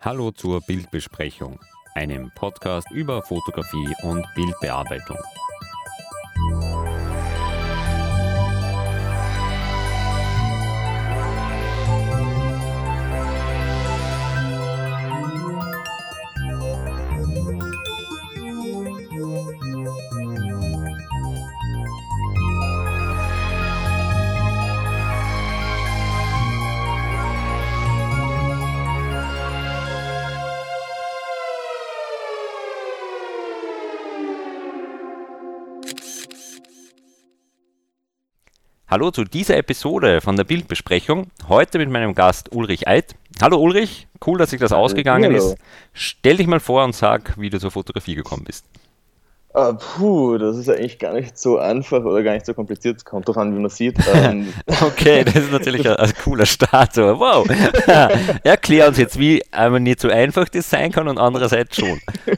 Hallo zur Bildbesprechung, einem Podcast über Fotografie und Bildbearbeitung. Hallo zu dieser Episode von der Bildbesprechung. Heute mit meinem Gast Ulrich Eid. Hallo Ulrich, cool, dass sich das ausgegangen ist. Stell dich mal vor und sag, wie du zur Fotografie gekommen bist. Das ist eigentlich gar nicht so einfach oder gar nicht so kompliziert. Kommt drauf an, wie man sieht. Okay, das ist natürlich ein cooler Start. Wow. Erklär uns jetzt, wie einmal nicht so einfach das sein kann und andererseits schon.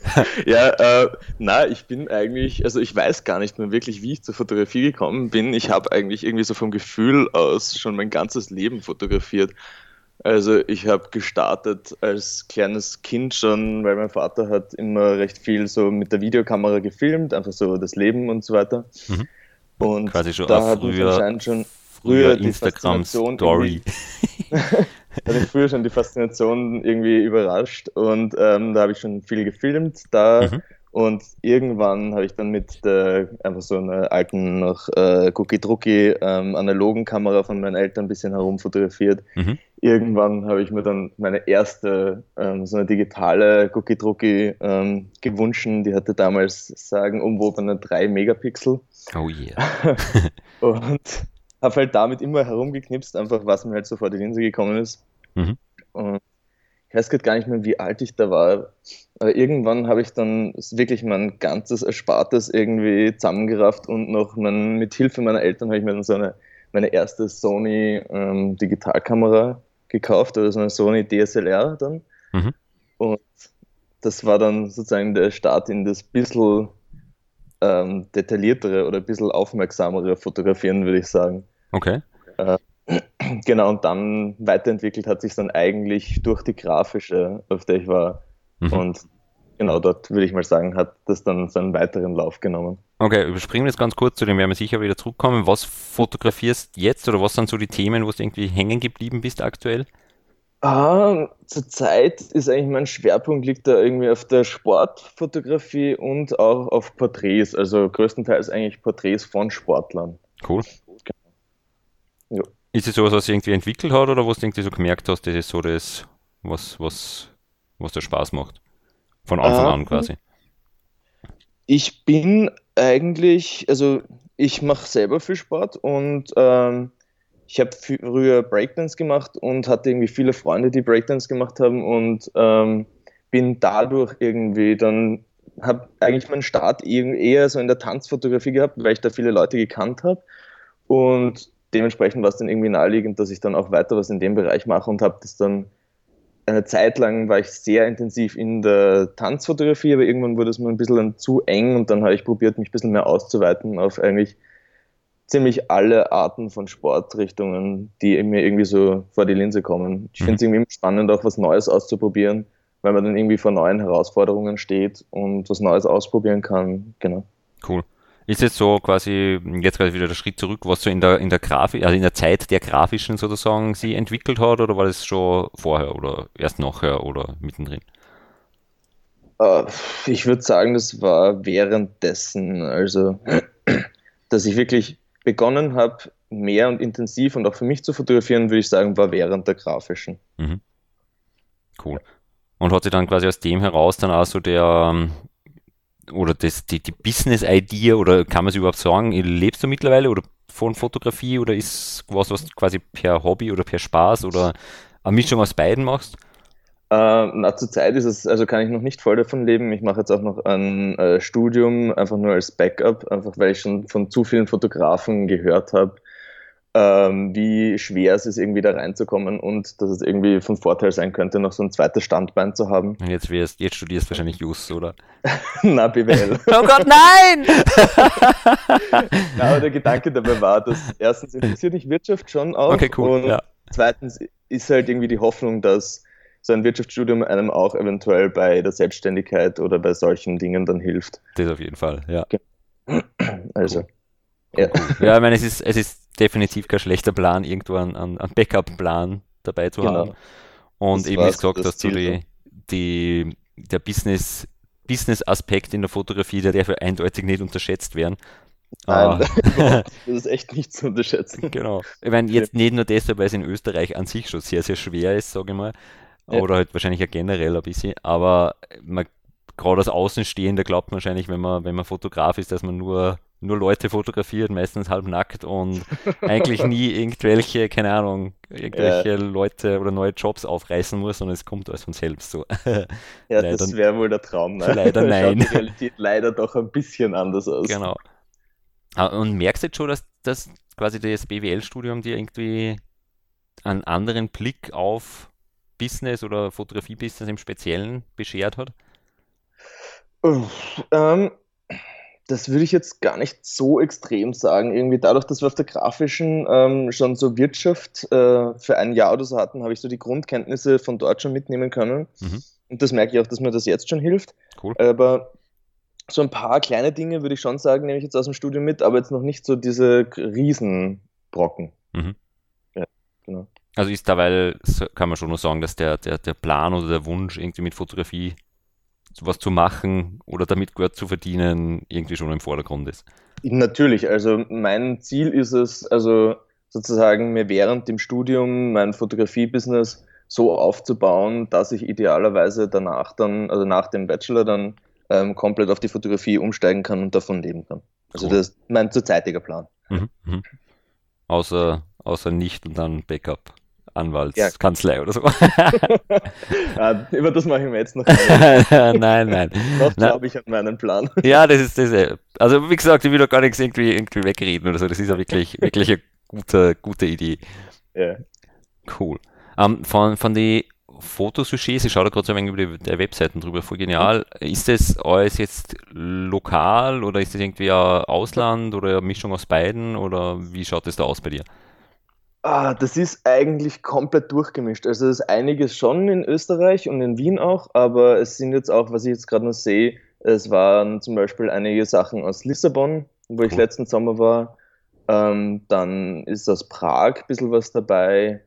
Ich bin eigentlich, also ich weiß gar nicht mehr wirklich, wie ich zur Fotografie gekommen bin. Ich habe eigentlich irgendwie so vom Gefühl aus schon mein ganzes Leben fotografiert. Also ich habe gestartet als kleines Kind schon, weil mein Vater hat immer recht viel so mit der Videokamera gefilmt, einfach so das Leben und so weiter. Mhm. Und quasi schon da hat mich anscheinend schon früher die Instagram-Story. Hat mich früher schon die Faszination irgendwie überrascht und da habe ich schon viel gefilmt da. Mhm. Und irgendwann habe ich dann mit einfach so einer alten, noch Cookie-Drucki analogen Kamera von meinen Eltern ein bisschen herumfotografiert. Mhm. Irgendwann habe ich mir dann meine erste so eine digitale Cookie-Drucki gewünscht. Die hatte damals sagenumwobene 3 Megapixel. Oh yeah. Und habe halt damit immer herumgeknipst, einfach was mir halt so vor die Linse gekommen ist. Mhm. Und ich weiß gerade gar nicht mehr, wie alt ich da war, aber irgendwann habe ich dann wirklich mein ganzes Erspartes irgendwie zusammengerafft und noch mit Hilfe meiner Eltern habe ich mir dann so meine erste Sony Digitalkamera gekauft, oder so eine Sony DSLR dann. Mhm. Und das war dann sozusagen der Start in das bisschen detailliertere oder ein bisschen aufmerksamere Fotografieren, würde ich sagen. Okay. Genau, und dann weiterentwickelt hat sich dann eigentlich durch die grafische, auf der ich war. Mhm. Und genau dort, würde ich mal sagen, hat das dann so einen weiteren Lauf genommen. Okay, überspringen wir jetzt ganz kurz, zu dem werden wir sicher wieder zurückkommen. Was fotografierst jetzt oder was sind so die Themen, wo du irgendwie hängen geblieben bist aktuell? Zurzeit ist eigentlich mein Schwerpunkt liegt da irgendwie auf der Sportfotografie und auch auf Porträts, also größtenteils eigentlich Porträts von Sportlern. Cool. Ja. Ist es sowas, was sich irgendwie entwickelt hat oder was du irgendwie so gemerkt hast, das ist so das, was dir Spaß macht? Von Anfang an quasi. Ich bin eigentlich, also ich mache selber viel Sport und ich habe früher Breakdance gemacht und hatte irgendwie viele Freunde, die Breakdance gemacht haben und bin dadurch irgendwie dann, habe eigentlich meinen Start eher so in der Tanzfotografie gehabt, weil ich da viele Leute gekannt habe und dementsprechend war es dann irgendwie naheliegend, dass ich dann auch weiter was in dem Bereich mache und habe das dann eine Zeit lang war ich sehr intensiv in der Tanzfotografie, aber irgendwann wurde es mir ein bisschen dann zu eng und dann habe ich probiert, mich ein bisschen mehr auszuweiten auf eigentlich ziemlich alle Arten von Sportrichtungen, die mir irgendwie so vor die Linse kommen. Ich finde es irgendwie spannend, auch was Neues auszuprobieren, weil man dann irgendwie vor neuen Herausforderungen steht und was Neues ausprobieren kann. Genau. Cool. Ist jetzt so quasi wieder der Schritt zurück, was so in der Grafik, also in der Zeit der Grafischen sozusagen sie entwickelt hat, oder war das schon vorher oder erst nachher oder mittendrin? Ich würde sagen, das war währenddessen, also dass ich wirklich begonnen habe, mehr und intensiv und auch für mich zu fotografieren, würde ich sagen, war während der Grafischen. Mhm. Cool. Und hat sich dann quasi aus dem heraus dann auch so die Business-Idee, oder kann man es überhaupt sagen, lebst du mittlerweile oder von Fotografie oder ist was du quasi per Hobby oder per Spaß oder eine Mischung aus beiden machst? Zurzeit ist es, also kann ich noch nicht voll davon leben. Ich mache jetzt auch noch ein Studium, einfach nur als Backup, einfach weil ich schon von zu vielen Fotografen gehört habe, wie schwer es ist, irgendwie da reinzukommen und dass es irgendwie von Vorteil sein könnte, noch so ein zweites Standbein zu haben. Und jetzt studierst du wahrscheinlich Jus, oder? Na, BWL. Oh Gott, nein! Ja, aber der Gedanke dabei war, dass erstens interessiert mich Wirtschaft schon auch. Okay, cool. Und zweitens ist halt irgendwie die Hoffnung, dass so ein Wirtschaftsstudium einem auch eventuell bei der Selbstständigkeit oder bei solchen Dingen dann hilft. Das auf jeden Fall, ja. Also, Cool. ja, Ja, ich meine, es ist definitiv kein schlechter Plan, irgendwo einen Backup-Plan dabei zu haben. genau. Und Das eben, wie war du so gesagt das hast, so Ziel dann. der Business-Aspekt in der Fotografie, der darf ja eindeutig nicht unterschätzt werden. Nein, Äh, überhaupt nicht. Das ist echt nicht zu unterschätzen. genau. Ich meine, jetzt nicht nur deshalb, weil es in Österreich an sich schon sehr, sehr schwer ist, sage ich mal, Ja, oder halt wahrscheinlich ja generell ein bisschen, aber gerade als Außenstehender glaubt man wahrscheinlich, wenn man Fotograf ist, dass man nur Leute fotografiert, meistens halbnackt und eigentlich nie irgendwelche, keine Ahnung, ja, irgendwelche Leute oder neue Jobs aufreißen muss, sondern es kommt alles von selbst so. ja, Leider, das wäre wohl der Traum. Ne? leider Schaut die nein. Realität leider doch ein bisschen anders aus. Genau. Und merkst du jetzt schon, dass quasi das BWL-Studium dir irgendwie einen anderen Blick auf Business oder Fotografie-Business im Speziellen beschert hat? Uff, das würde ich jetzt gar nicht so extrem sagen. Irgendwie dadurch, dass wir auf der grafischen schon so Wirtschaft für ein Jahr oder so hatten, habe ich so die Grundkenntnisse von dort schon mitnehmen können. Mhm, Und das merke ich auch, dass mir das jetzt schon hilft. cool. Aber so ein paar kleine Dinge würde ich schon sagen, nehme ich jetzt aus dem Studium mit, aber jetzt noch nicht so diese Riesenbrocken. Mhm. Ja, genau. Also ist dabei, kann man schon nur sagen, dass der Plan oder der Wunsch, irgendwie mit Fotografie was zu machen oder damit Geld zu verdienen, irgendwie schon im Vordergrund ist. Natürlich, also mein Ziel ist es, also sozusagen mir während dem Studium mein Fotografie-Business so aufzubauen, dass ich idealerweise danach dann, also nach dem Bachelor dann komplett auf die Fotografie umsteigen kann und davon leben kann. Also Cool. das ist mein zurzeitiger Plan. Mhm. Mhm. Außer nicht und dann Backup, Ja, Anwaltskanzlei oder so. über das mache ich mir jetzt noch keine Gedanken. Nein, nein. Noch Na, glaube ich an meinen Plan. ja, das. Also wie gesagt, ich will doch gar nichts irgendwie wegreden oder so. Das ist ja wirklich eine gute Idee. Ja. Cool. Von den Fotosujets, ich schaue da gerade so ein wenig über die Webseiten drüber, voll genial. Ist das alles jetzt lokal oder ist das irgendwie ein Ausland oder eine Mischung aus beiden oder wie schaut das da aus bei dir? Das ist eigentlich komplett durchgemischt. Also es ist einiges schon in Österreich und in Wien auch, aber es sind jetzt auch, was ich jetzt gerade noch sehe, es waren zum Beispiel einige Sachen aus Lissabon, wo ich Cool. letzten Sommer war. Dann ist aus Prag ein bisschen was dabei.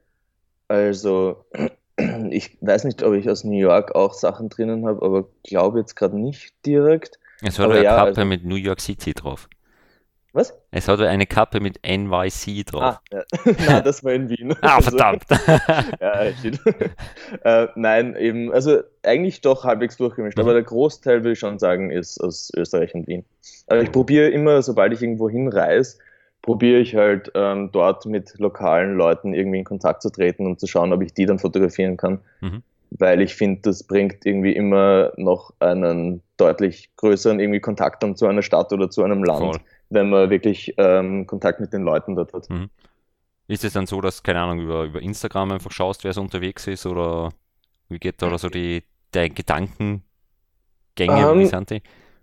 Also ich weiß nicht, ob ich aus New York auch Sachen drinnen habe, aber glaube jetzt gerade nicht direkt. Es hat Aber eine ja, Kappe also mit New York City drauf. was? Es hat eine Kappe mit NYC drauf. Ja. Na, das war in Wien. Ah, Also, verdammt! ja, shit. Nein, eben, also eigentlich doch halbwegs durchgemischt, aber Mhm. der Großteil würde ich schon sagen, ist aus Österreich und Wien. Aber ich Cool. probiere immer, sobald ich irgendwo hinreise, probiere ich halt dort mit lokalen Leuten irgendwie in Kontakt zu treten und zu schauen, ob ich die dann fotografieren kann, Mhm. weil ich finde, das bringt irgendwie immer noch einen deutlich größeren irgendwie Kontakt dann zu einer Stadt oder zu einem Land, Voll. wenn man wirklich Kontakt mit den Leuten dort hat. Mhm. Ist es dann so, dass, keine Ahnung, über Instagram einfach schaust, wer so unterwegs ist oder wie geht da oder so deine Gedankengänge, wie Ähm, sind die?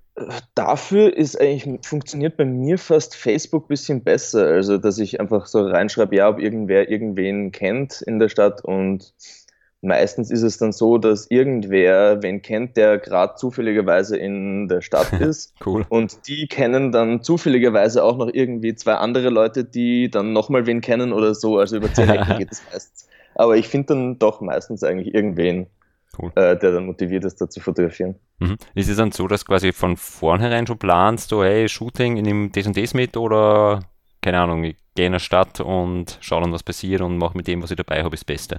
Dafür ist eigentlich, funktioniert bei mir fast Facebook ein bisschen besser. Also, dass ich einfach so reinschreibe, ja, ob irgendwer irgendwen kennt in der Stadt. Und meistens ist es dann so, dass irgendwer wen kennt, der gerade zufälligerweise in der Stadt ist. Cool. Und die kennen dann zufälligerweise auch noch irgendwie zwei andere Leute, die dann nochmal wen kennen oder so. Also über 10 Ecken geht es meistens. Aber ich finde dann doch meistens eigentlich irgendwen, Cool. der dann motiviert ist, da zu fotografieren. Mhm. Ist es dann so, dass quasi von vornherein schon planst, so, hey, Shooting, ich nehme das und das mit oder, keine Ahnung, ich gehe in eine Stadt und schaue dann, was passiert und mache mit dem, was ich dabei habe, das Beste?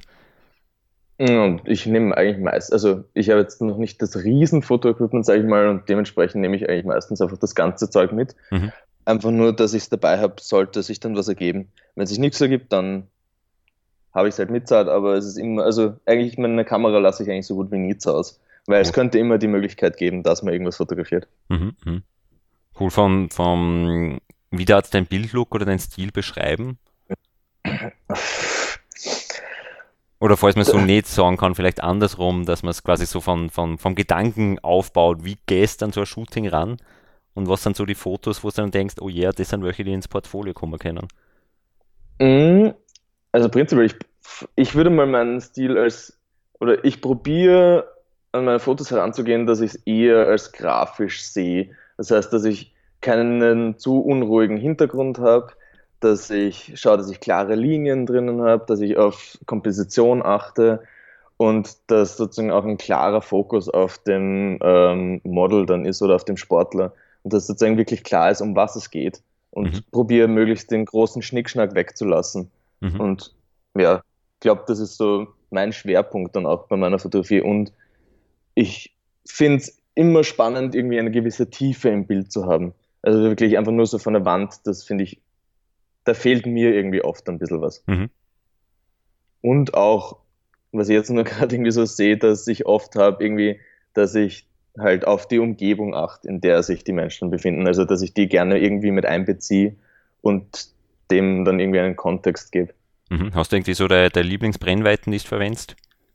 Ja, und ich nehme eigentlich meist, also ich habe jetzt noch nicht das riesen Fotoequipment, sage ich mal, und dementsprechend nehme ich eigentlich meistens einfach das ganze Zeug mit. Mhm. Einfach nur, dass ich es dabei habe, sollte sich dann was ergeben. Wenn sich nichts ergibt, dann habe ich es halt mitzahlt, aber es ist immer, also eigentlich meine Kamera lasse ich eigentlich so gut wie nie zu Hause, weil es Cool. könnte immer die Möglichkeit geben, dass man irgendwas fotografiert. Mhm. Mhm. Cool, wie darfst du dein Bildlook oder deinen Stil beschreiben? Oder falls man es so nicht sagen kann, vielleicht andersrum, dass man es quasi so vom Gedanken aufbaut, wie gehst du an so ein Shooting ran und was sind so die Fotos, wo du dann denkst, oh ja, das sind welche, die ins Portfolio kommen können. Mm, Also prinzipiell, ich würde mal meinen Stil als oder ich probiere an meine Fotos heranzugehen, dass ich es eher als grafisch sehe. Das heißt, dass ich keinen zu unruhigen Hintergrund habe, dass ich schaue, dass ich klare Linien drinnen habe, dass ich auf Komposition achte und dass sozusagen auch ein klarer Fokus auf dem Model dann ist oder auf dem Sportler und dass sozusagen wirklich klar ist, um was es geht Mhm. und probiere möglichst den großen Schnickschnack wegzulassen. Mhm. Und ja, ich glaube, das ist so mein Schwerpunkt dann auch bei meiner Fotografie und ich finde es immer spannend, irgendwie eine gewisse Tiefe im Bild zu haben. Also wirklich einfach nur so von der Wand, das finde ich, da fehlt mir irgendwie oft ein bisschen was. Mhm. Und auch, was ich jetzt nur gerade irgendwie so sehe, dass ich oft habe, irgendwie, dass ich halt auf die Umgebung achte, in der sich die Menschen befinden. Also, dass ich die gerne irgendwie mit einbeziehe und dem dann irgendwie einen Kontext gebe. Mhm. Hast du irgendwie so deine Lieblingsbrennweiten, die du verwendest?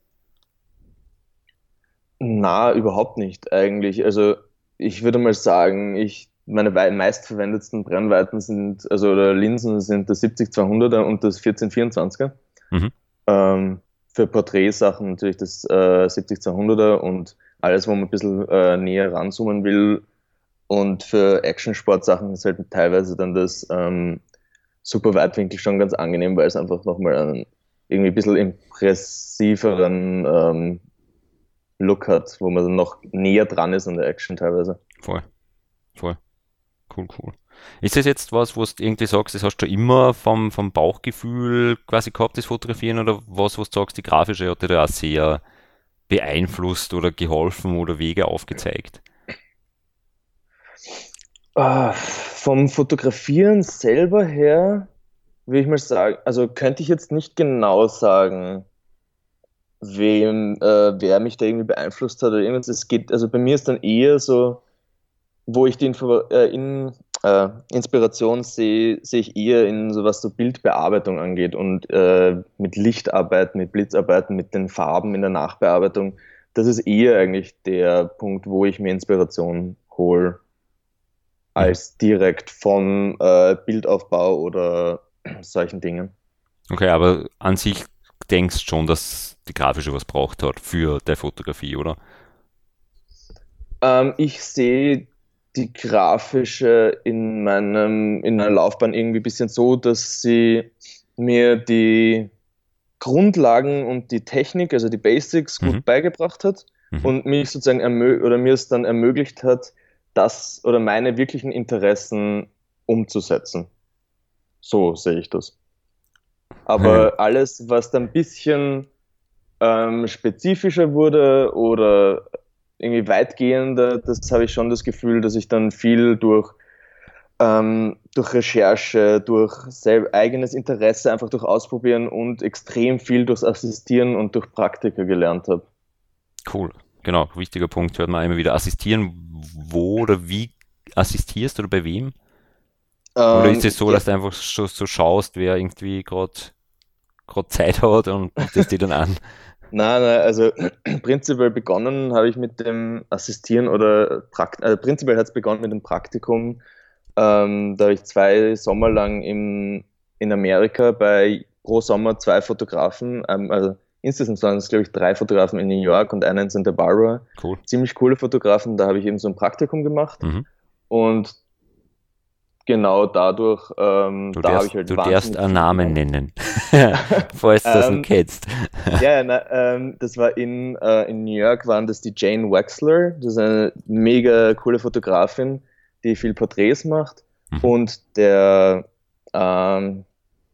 Na, überhaupt nicht eigentlich. Also, ich würde mal sagen, meine meistverwendetsten Brennweiten sind, also oder Linsen sind das 70-200er und das 14-24er. Mhm. Für Porträtsachen natürlich das 70-200er und alles, wo man ein bisschen näher ranzoomen will. Und für Action-Sportsachen ist halt teilweise dann das Super Weitwinkel schon ganz angenehm, weil es einfach nochmal einen irgendwie ein bisschen impressiveren Look hat, wo man dann noch näher dran ist an der Action teilweise. Voll, voll. Cool, cool. Ist das jetzt was, wo du irgendwie sagst, das hast du immer vom Bauchgefühl quasi gehabt, das Fotografieren, oder was, wo du sagst, die grafische hat dir da auch sehr beeinflusst oder geholfen oder Wege aufgezeigt? Vom Fotografieren selber her würde ich mal sagen, also könnte ich jetzt nicht genau sagen, wer mich da irgendwie beeinflusst hat oder irgendwas. Es geht, also bei mir ist dann eher so, wo ich die Inspiration sehe ich eher in so was so Bildbearbeitung angeht und mit Lichtarbeiten, mit Blitzarbeiten, mit den Farben in der Nachbearbeitung. Das ist eher eigentlich der Punkt, wo ich mir Inspiration hole, Mhm. als direkt vom Bildaufbau oder solchen Dingen. Okay, aber an sich denkst schon, dass die grafische was braucht hat für der Fotografie, oder? Ich sehe die grafische in meiner Laufbahn irgendwie ein bisschen so, dass sie mir die Grundlagen und die Technik, also die Basics, Mhm. gut beigebracht hat Mhm. und mich sozusagen oder mir es dann ermöglicht hat, das oder meine wirklichen Interessen umzusetzen. So sehe ich das. Ja. Aber alles, was dann ein bisschen spezifischer wurde oder irgendwie weitgehender, das habe ich schon das Gefühl, dass ich dann viel durch Recherche, durch eigenes Interesse, einfach durch Ausprobieren und extrem viel durchs Assistieren und durch Praktika gelernt habe. Cool. Genau, wichtiger Punkt, hört man immer wieder. Assistieren, wo oder wie assistierst oder bei wem? Oder ist es so, Ja, dass du einfach so schaust, wer irgendwie gerade Zeit hat und bietest die dann an? nein, also prinzipiell begonnen habe ich mit dem Assistieren prinzipiell hat es begonnen mit dem Praktikum. Da habe ich 2 Sommer lang in Amerika bei pro Sommer 2 Fotografen, also insgesamt waren es, glaube ich, 3 Fotografen in New York und einer in Santa Barbara. Cool. Ziemlich coole Fotografen, da habe ich eben so ein Praktikum gemacht Mhm. und genau dadurch, da habe ich Du halt darfst wahnsinnig einen viel Namen gelernt. nennen, falls du das nicht Ähm, kennst. ja, na, das war in New York, waren das die Jane Wexler. Das ist eine mega coole Fotografin, die viel Porträts macht. Mhm. Und der, ähm,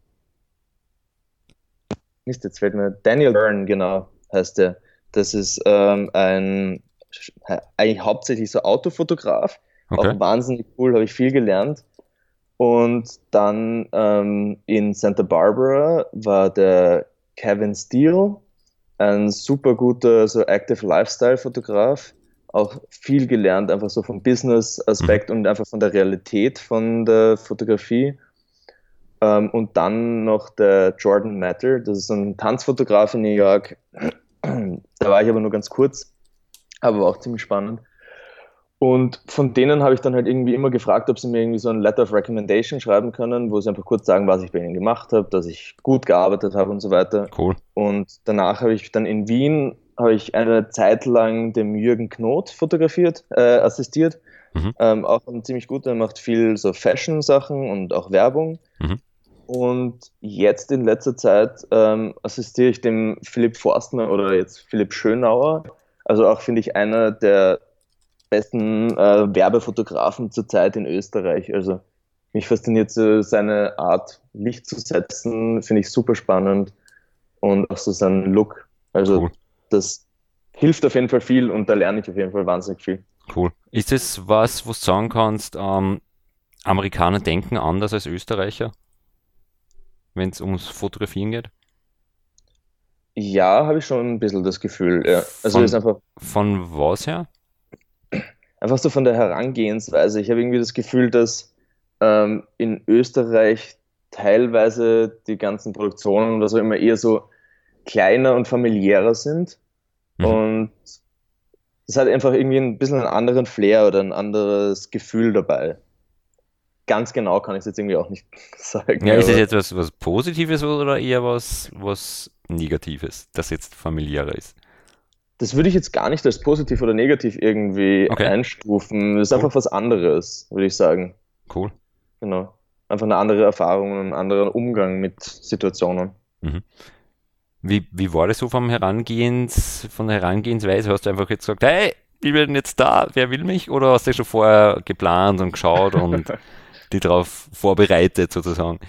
Mist, jetzt fällt mir, Daniel Byrne, genau, heißt der. Das ist eigentlich hauptsächlich so Autofotograf. Okay. Auch wahnsinnig cool, habe ich viel gelernt. Und dann in Santa Barbara war der Kevin Steele, ein super guter so Active Lifestyle-Fotograf. Auch viel gelernt, einfach so vom Mhm. Business-Aspekt und einfach von der Realität von der Fotografie. Und dann noch der Jordan Matter, das ist ein Tanzfotograf in New York. Da war ich aber nur ganz kurz, aber war auch ziemlich spannend. Und von denen habe ich dann halt irgendwie immer gefragt, ob sie mir irgendwie so ein Letter of Recommendation schreiben können, wo sie einfach kurz sagen, was ich bei ihnen gemacht habe, dass ich gut gearbeitet habe und so weiter. Cool. Und danach habe ich dann in Wien, habe ich eine Zeit lang dem Jürgen Knot assistiert. Mhm. Auch ein ziemlich guter, macht viel so Fashion-Sachen und auch Werbung. Mhm. Und jetzt in letzter Zeit assistiere ich dem Philipp Forstner oder jetzt Philipp Schönauer. Also auch finde ich einer der besten Werbefotografen zurzeit in Österreich. Also mich fasziniert so seine Art, Licht zu setzen, finde ich super spannend und auch so seinen Look. Also Cool. das hilft auf jeden Fall viel und da lerne ich auf jeden Fall wahnsinnig viel. Cool. Ist es was, wo du sagen kannst, Amerikaner denken anders als Österreicher, wenn es ums Fotografieren geht? Ja, habe ich schon ein bisschen das Gefühl, ja. Also ist Von, einfach, von was her? einfach so von der Herangehensweise. Ich habe irgendwie das Gefühl, dass in Österreich teilweise die ganzen Produktionen oder so immer eher so kleiner und familiärer sind. Mhm. Und es hat einfach irgendwie ein bisschen einen anderen Flair oder ein anderes Gefühl dabei. Ganz genau kann ich es jetzt irgendwie auch nicht sagen, Ja, ist es aber jetzt was Positives oder eher was Negatives, das jetzt familiärer ist? das würde ich jetzt gar nicht als positiv oder negativ irgendwie Okay, einstufen. Das ist cool, einfach was anderes, würde ich sagen. cool. Genau. Einfach eine andere Erfahrung und ein anderer Umgang mit Situationen. Mhm. Wie war das so von der Herangehensweise? Hast du einfach jetzt gesagt, hey, ich bin jetzt da, wer will mich? Oder hast du schon vorher geplant und geschaut und die darauf vorbereitet sozusagen?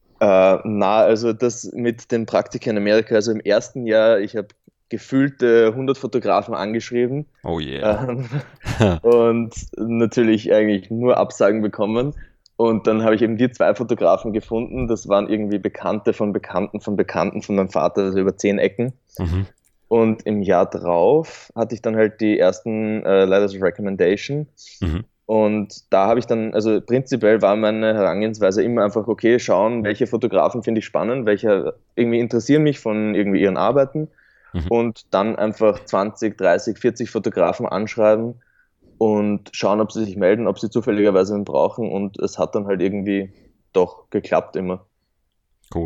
Also das mit den Praktika in Amerika, also im ersten Jahr, ich habe gefühlte 100 Fotografen angeschrieben Oh yeah. ähm, und natürlich eigentlich nur Absagen bekommen. Und dann habe ich eben die zwei Fotografen gefunden. Das waren irgendwie Bekannte von Bekannten von Bekannten von meinem Vater, also über 10 Ecken. Mhm. Und im Jahr drauf hatte ich dann halt die ersten Letters of Recommendation. Mhm. Und da habe ich dann, also prinzipiell war meine Herangehensweise immer einfach, okay, schauen, welche Fotografen finde ich spannend, welche irgendwie interessieren mich von irgendwie ihren Arbeiten Mhm. und dann einfach 20, 30, 40 Fotografen anschreiben und schauen, ob sie sich melden, ob sie zufälligerweise einen brauchen und es hat dann halt irgendwie doch geklappt immer. Cool.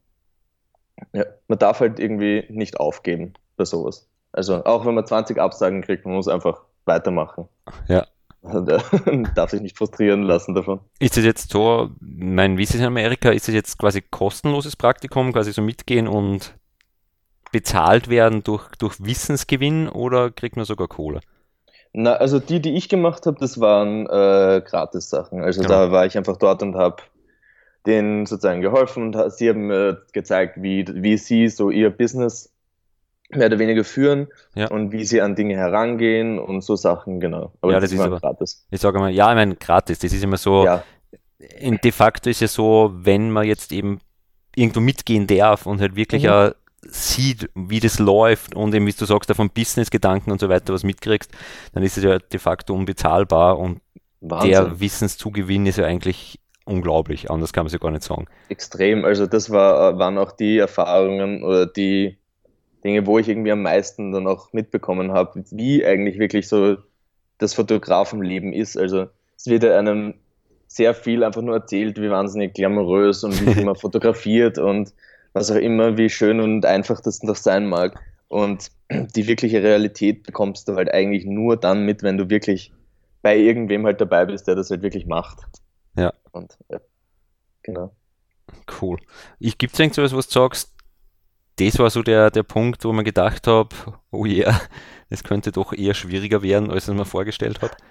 Ja, man darf halt irgendwie nicht aufgeben bei sowas. Also auch wenn man 20 Absagen kriegt, man muss einfach weitermachen. Ja. Darf sich nicht frustrieren lassen davon. Ist es jetzt so, mein, wie ist es in Amerika, ist es jetzt quasi kostenloses Praktikum, quasi so mitgehen und bezahlt werden durch Wissensgewinn oder kriegt man sogar Kohle? Na, also die ich gemacht habe, das waren Gratis-Sachen. Also Genau. da war ich einfach dort und habe denen sozusagen geholfen und sie haben mir gezeigt, wie sie so ihr Business mehr oder weniger führen Ja. und wie sie an Dinge herangehen und so Sachen, genau. Aber Ja, das die ist waren aber, gratis. ich sage mal, ja, ich meine, gratis, das ist immer so, Ja. de facto ist ja so, wenn man jetzt eben irgendwo mitgehen darf und halt wirklich Mhm. auch sieht, wie das läuft und eben, wie du sagst, davon Business-Gedanken und so weiter was mitkriegst, dann ist es ja de facto unbezahlbar und der Wahnsinn. Wissenszugewinn ist ja eigentlich unglaublich, anders kann man es ja gar nicht sagen. Extrem. Also das waren auch die Erfahrungen oder die Dinge, wo ich irgendwie am meisten dann auch mitbekommen habe, wie eigentlich wirklich so das Fotografenleben ist. Also es wird ja einem sehr viel einfach nur erzählt, wie wahnsinnig glamourös und wie viel man fotografiert und was auch immer, wie schön und einfach das noch sein mag. Und die wirkliche Realität bekommst du halt eigentlich nur dann mit, wenn du wirklich bei irgendwem halt dabei bist, der das halt wirklich macht. Ja, Und ja, genau. cool. Gibt es irgend sowas, was du sagst, das war so der Punkt, wo man gedacht habe, oh yeah, das könnte doch eher schwieriger werden, als ich es mir vorgestellt habe.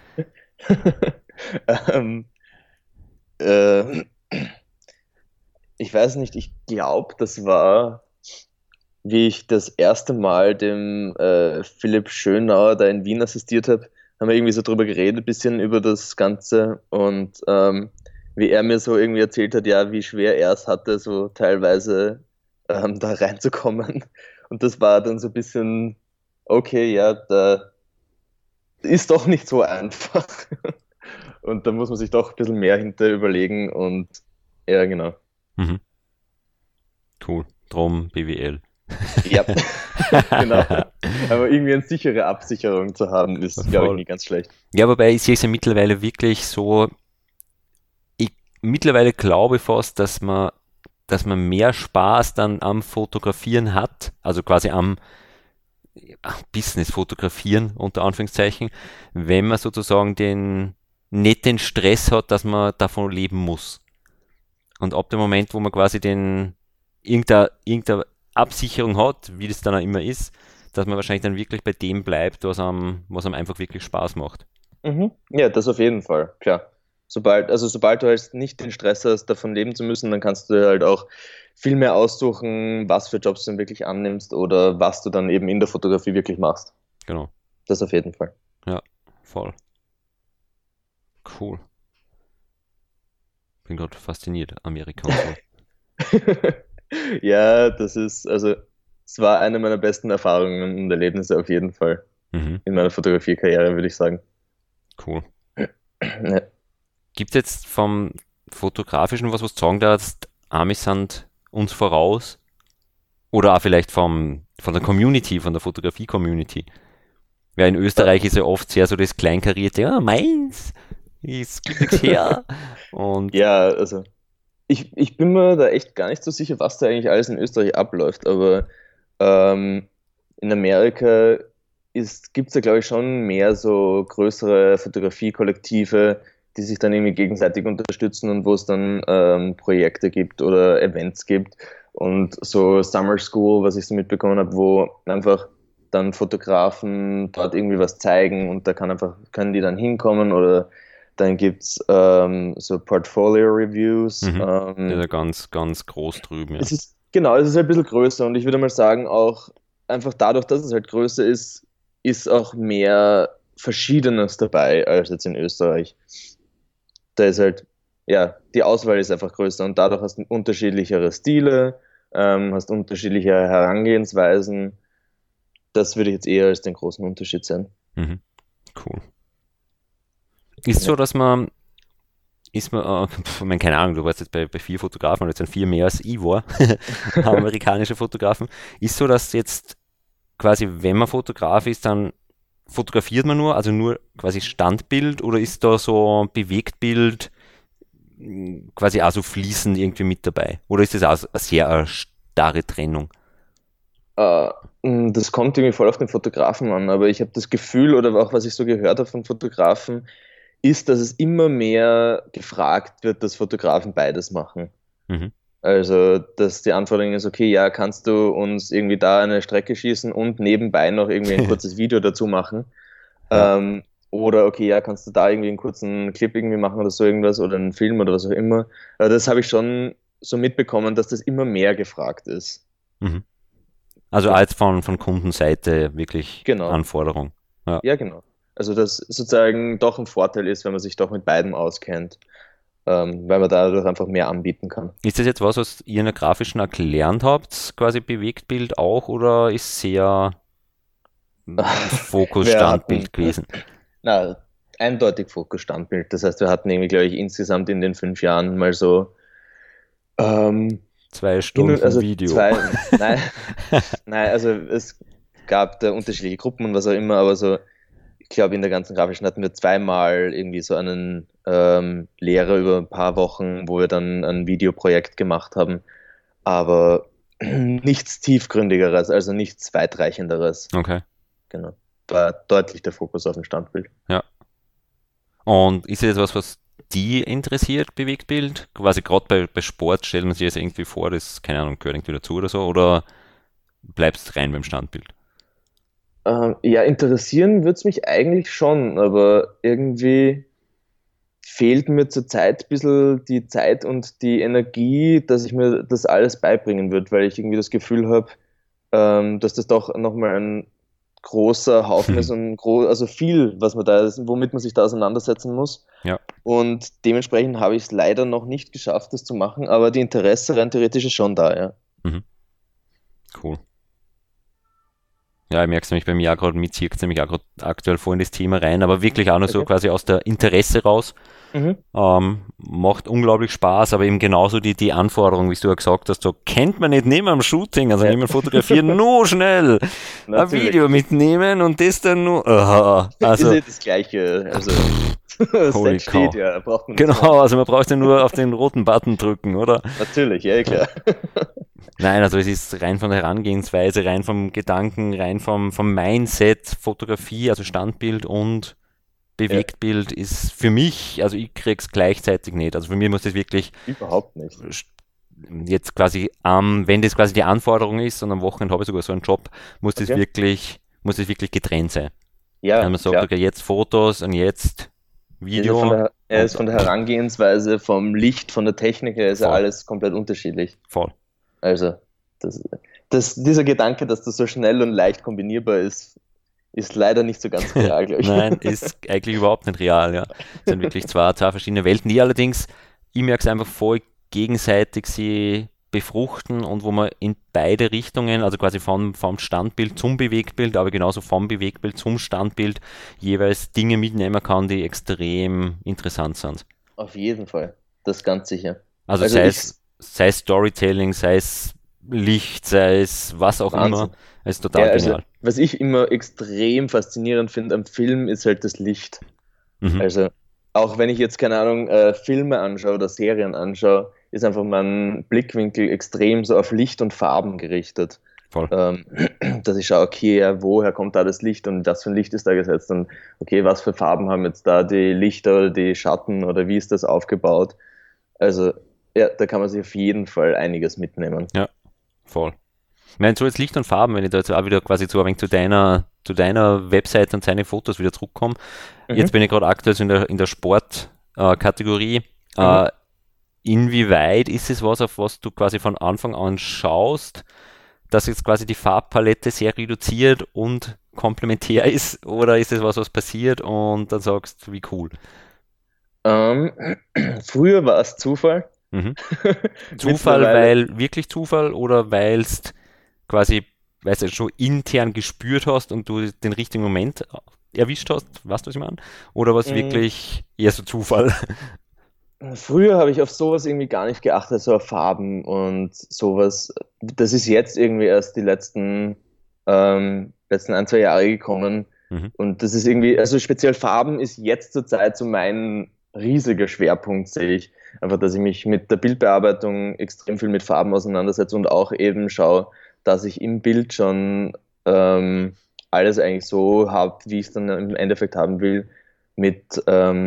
ähm, äh, ich weiß nicht, ich glaube, das war, wie ich das erste Mal dem Philipp Schönauer da in Wien assistiert habe, haben wir irgendwie so drüber geredet, bisschen über das Ganze und wie er mir so irgendwie erzählt hat, ja, wie schwer er es hatte, so teilweise da reinzukommen. Und das war dann so ein bisschen, okay, ja, da ist doch nicht so einfach. Und da muss man sich doch ein bisschen mehr hinter überlegen und ja, genau. Mhm. Cool. Drum BWL. Ja, genau. Aber irgendwie eine sichere Absicherung zu haben, ist, glaube ich, Voll. nie ganz schlecht. Ja, wobei ich sehe es ja mittlerweile wirklich so, ich mittlerweile glaube fast, dass man mehr Spaß dann am Fotografieren hat, also quasi am Business fotografieren, unter Anführungszeichen, wenn man sozusagen nicht den Stress hat, dass man davon leben muss. Und ab dem Moment, wo man quasi irgendeine Absicherung hat, wie das dann auch immer ist, dass man wahrscheinlich dann wirklich bei dem bleibt, was einem einfach wirklich Spaß macht. Mhm. Ja, das auf jeden Fall, klar. Sobald du halt nicht den Stress hast, davon leben zu müssen, dann kannst du dir halt auch viel mehr aussuchen, was für Jobs du dann wirklich annimmst oder was du dann eben in der Fotografie wirklich machst. Genau. Das auf jeden Fall. Ja, voll. Cool. Bin gerade fasziniert, Amerika und so. Ja, es war eine meiner besten Erfahrungen und Erlebnisse auf jeden Fall Mhm, in meiner Fotografiekarriere, würde ich sagen. cool. Ja. Gibt es jetzt vom Fotografischen was du sagen darfst, Amis sind uns voraus? Oder auch vielleicht von der Community, von der Fotografie-Community? Ja, in Österreich ist ja oft sehr so das Kleinkarierte, ja, meins, es gibt nichts her. Und Ja, also ich bin mir da echt gar nicht so sicher, was da eigentlich alles in Österreich abläuft, aber ähm, in Amerika gibt es da, glaube ich, schon mehr so größere Fotografie-Kollektive, die sich dann irgendwie gegenseitig unterstützen und wo es dann Projekte gibt oder Events gibt. Und so Summer School, was ich so mitbekommen habe, wo einfach dann Fotografen dort irgendwie was zeigen und da können die dann hinkommen oder dann gibt es so Portfolio-Reviews. mhm, der ist ja ganz, ganz groß drüben, ja. Es ist halt ein bisschen größer und ich würde mal sagen, auch einfach dadurch, dass es halt größer ist, ist auch mehr Verschiedenes dabei als jetzt in Österreich. Da ist halt, ja, die Auswahl ist einfach größer und dadurch hast du unterschiedlichere Stile, hast unterschiedliche Herangehensweisen. Das würde ich jetzt eher als den großen Unterschied sehen. Mhm, cool. Ist Ja. so, ich meine, keine Ahnung, du warst jetzt bei vier Fotografen, oder jetzt sind vier mehr als ich war, amerikanische Fotografen. Ist so, dass jetzt quasi, wenn man Fotograf ist, dann fotografiert man nur, also nur quasi Standbild, oder ist da so Bewegtbild quasi auch so fließend irgendwie mit dabei? Oder ist das auch eine sehr starre Trennung? Äh, Das kommt irgendwie voll auf den Fotografen an, aber ich habe das Gefühl, oder auch was ich so gehört habe von Fotografen, ist, dass es immer mehr gefragt wird, dass Fotografen beides machen. Mhm. Also, dass die Anforderung ist, okay, ja, kannst du uns irgendwie da eine Strecke schießen und nebenbei noch irgendwie ein kurzes Video dazu machen? Ja. Oder okay, ja, kannst du da irgendwie einen kurzen Clip irgendwie machen oder so irgendwas oder einen Film oder was auch immer. Das habe ich schon so mitbekommen, dass das immer mehr gefragt ist. Mhm. Also als von Kundenseite wirklich Genau. Anforderung. Ja. Ja, genau. Also, dass sozusagen doch ein Vorteil ist, wenn man sich doch mit beidem auskennt, weil man dadurch einfach mehr anbieten kann. Ist das jetzt was ihr in der Grafischen auch gelernt habt, quasi Bewegtbild auch, oder ist sehr Fokus Wir hatten, Standbild gewesen? na, eindeutig Fokus-Standbild. Das heißt, wir hatten irgendwie, glaube ich, insgesamt in den 5 Jahren mal so, ähm, Zwei Stunden also Video. nein, nein, also es gab da unterschiedliche Gruppen und was auch immer, aber so, ich glaube, in der ganzen Grafischen hatten wir zweimal irgendwie so einen Lehrer über ein paar Wochen, wo wir dann ein Videoprojekt gemacht haben, aber nichts Tiefgründigeres, also nichts Weitreichenderes. Okay, Genau. War deutlich der Fokus auf dem Standbild. ja. Und ist das jetzt was die interessiert, Bewegtbild? Quasi gerade bei Sport stellt man sich das irgendwie vor, das, keine Ahnung, gehört irgendwie dazu oder so, oder bleibst rein beim Standbild? Ja, interessieren würde es mich eigentlich schon, aber irgendwie fehlt mir zurzeit ein bisschen die Zeit und die Energie, dass ich mir das alles beibringen würde, weil ich irgendwie das Gefühl habe, dass das doch nochmal ein großer Haufen ist und also viel, was man da ist, womit man sich da auseinandersetzen muss. Ja, Und dementsprechend habe ich es leider noch nicht geschafft, das zu machen, aber die Interesse rein theoretisch ist schon da, ja. mhm. Cool. Ja, ich merke es nämlich bei mir auch gerade, mir zieht es nämlich auch gerade aktuell voll in das Thema rein, aber wirklich auch nur so Okay. quasi aus der Interesse raus. Mhm. Macht unglaublich Spaß, aber eben genauso die Anforderungen, wie du ja gesagt hast, so kennt man nicht neben am Shooting, also Ja, neben dem Fotografieren nur schnell ein natürlich. Video mitnehmen und das dann nur, Ist also ja das Gleiche. Also, das holy Set steht cow. ja, braucht man nichts Genau, machen. also man braucht ja nur auf den roten Button drücken, oder? Natürlich, ja, klar. Nein, also es ist rein von der Herangehensweise, rein vom Gedanken, rein vom Mindset, Fotografie, also Standbild und Ja, Bewegtbild ist für mich, also ich krieg's gleichzeitig nicht. Also für mich muss das wirklich überhaupt nicht. jetzt quasi, wenn das quasi die Anforderung ist und am Wochenende habe ich sogar so einen Job, Okay. muss das wirklich getrennt sein. Wenn Ja, man sagt, klar. okay, jetzt Fotos und jetzt Video Er und ist von der Herangehensweise, vom Licht, von der Technik her, ist ja voll, alles komplett unterschiedlich. voll. Also, das, dieser Gedanke, dass das so schnell und leicht kombinierbar ist, ist leider nicht so ganz real, glaube ich. Nein, ist eigentlich überhaupt nicht real, ja. Es sind wirklich zwei verschiedene Welten, die allerdings, ich merke es einfach voll gegenseitig sie befruchten und wo man in beide Richtungen, also quasi vom Standbild zum Bewegtbild, aber genauso vom Bewegtbild zum Standbild jeweils Dinge mitnehmen kann, die extrem interessant sind. Auf jeden Fall. Das ganz sicher. Also Also ich, sei es Storytelling, sei es Licht, sei es was auch immer, Wahnsinn. es ist Ja, total also genial. was ich immer extrem faszinierend finde am Film, ist halt das Licht. Mhm, Also auch wenn ich jetzt, keine Ahnung, Filme anschaue oder Serien anschaue, ist einfach mein Blickwinkel extrem so auf Licht und Farben gerichtet. voll. Ähm, dass ich schaue, okay, ja, woher kommt da das Licht und was für ein Licht ist da gesetzt und okay, was für Farben haben jetzt da die Lichter oder die Schatten oder wie ist das aufgebaut? Also ja, da kann man sich auf jeden Fall einiges mitnehmen. Ja, voll. Ich meine, so jetzt Licht und Farben, wenn ich da jetzt auch wieder quasi zu, ein wenig zu deiner Webseite und seine Fotos wieder zurückkomme. Jetzt Mhm, bin ich gerade aktuell so in der Sport-Kategorie. mhm. Inwieweit ist es was, auf was du quasi von Anfang an schaust, dass jetzt quasi die Farbpalette sehr reduziert und komplementär ist? Oder ist es was, was passiert und dann sagst, wie cool? Ähm, früher war es Zufall. Mhm. Zufall, Mittlerweile weil wirklich Zufall oder weil es quasi, weil du schon intern gespürt hast und du den richtigen Moment erwischt hast, weißt du, was ich meine? Oder was mh, wirklich eher so Zufall? früher habe ich auf sowas irgendwie gar nicht geachtet, so auf Farben und sowas. Das ist jetzt irgendwie erst die letzten ein, zwei Jahre gekommen. Mhm. Und das ist irgendwie, also speziell Farben ist jetzt zur Zeit so mein riesiger Schwerpunkt, sehe ich. Einfach, dass ich mich mit der Bildbearbeitung extrem viel mit Farben auseinandersetze und auch eben schaue, dass ich im Bild schon alles eigentlich so habe, wie ich es dann im Endeffekt haben will, mit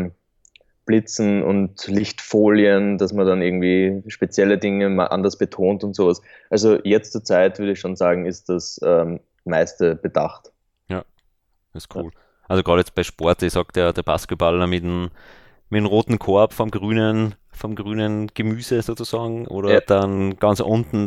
Blitzen und Lichtfolien, dass man dann irgendwie spezielle Dinge mal anders betont und sowas. Also jetzt zur Zeit würde ich schon sagen, ist das meiste bedacht. Ja, das ist Ja. cool. Also gerade jetzt bei Sport, ich sag der Basketballer mit dem roten Korb vom grünen Gemüse sozusagen oder Ja, dann ganz unten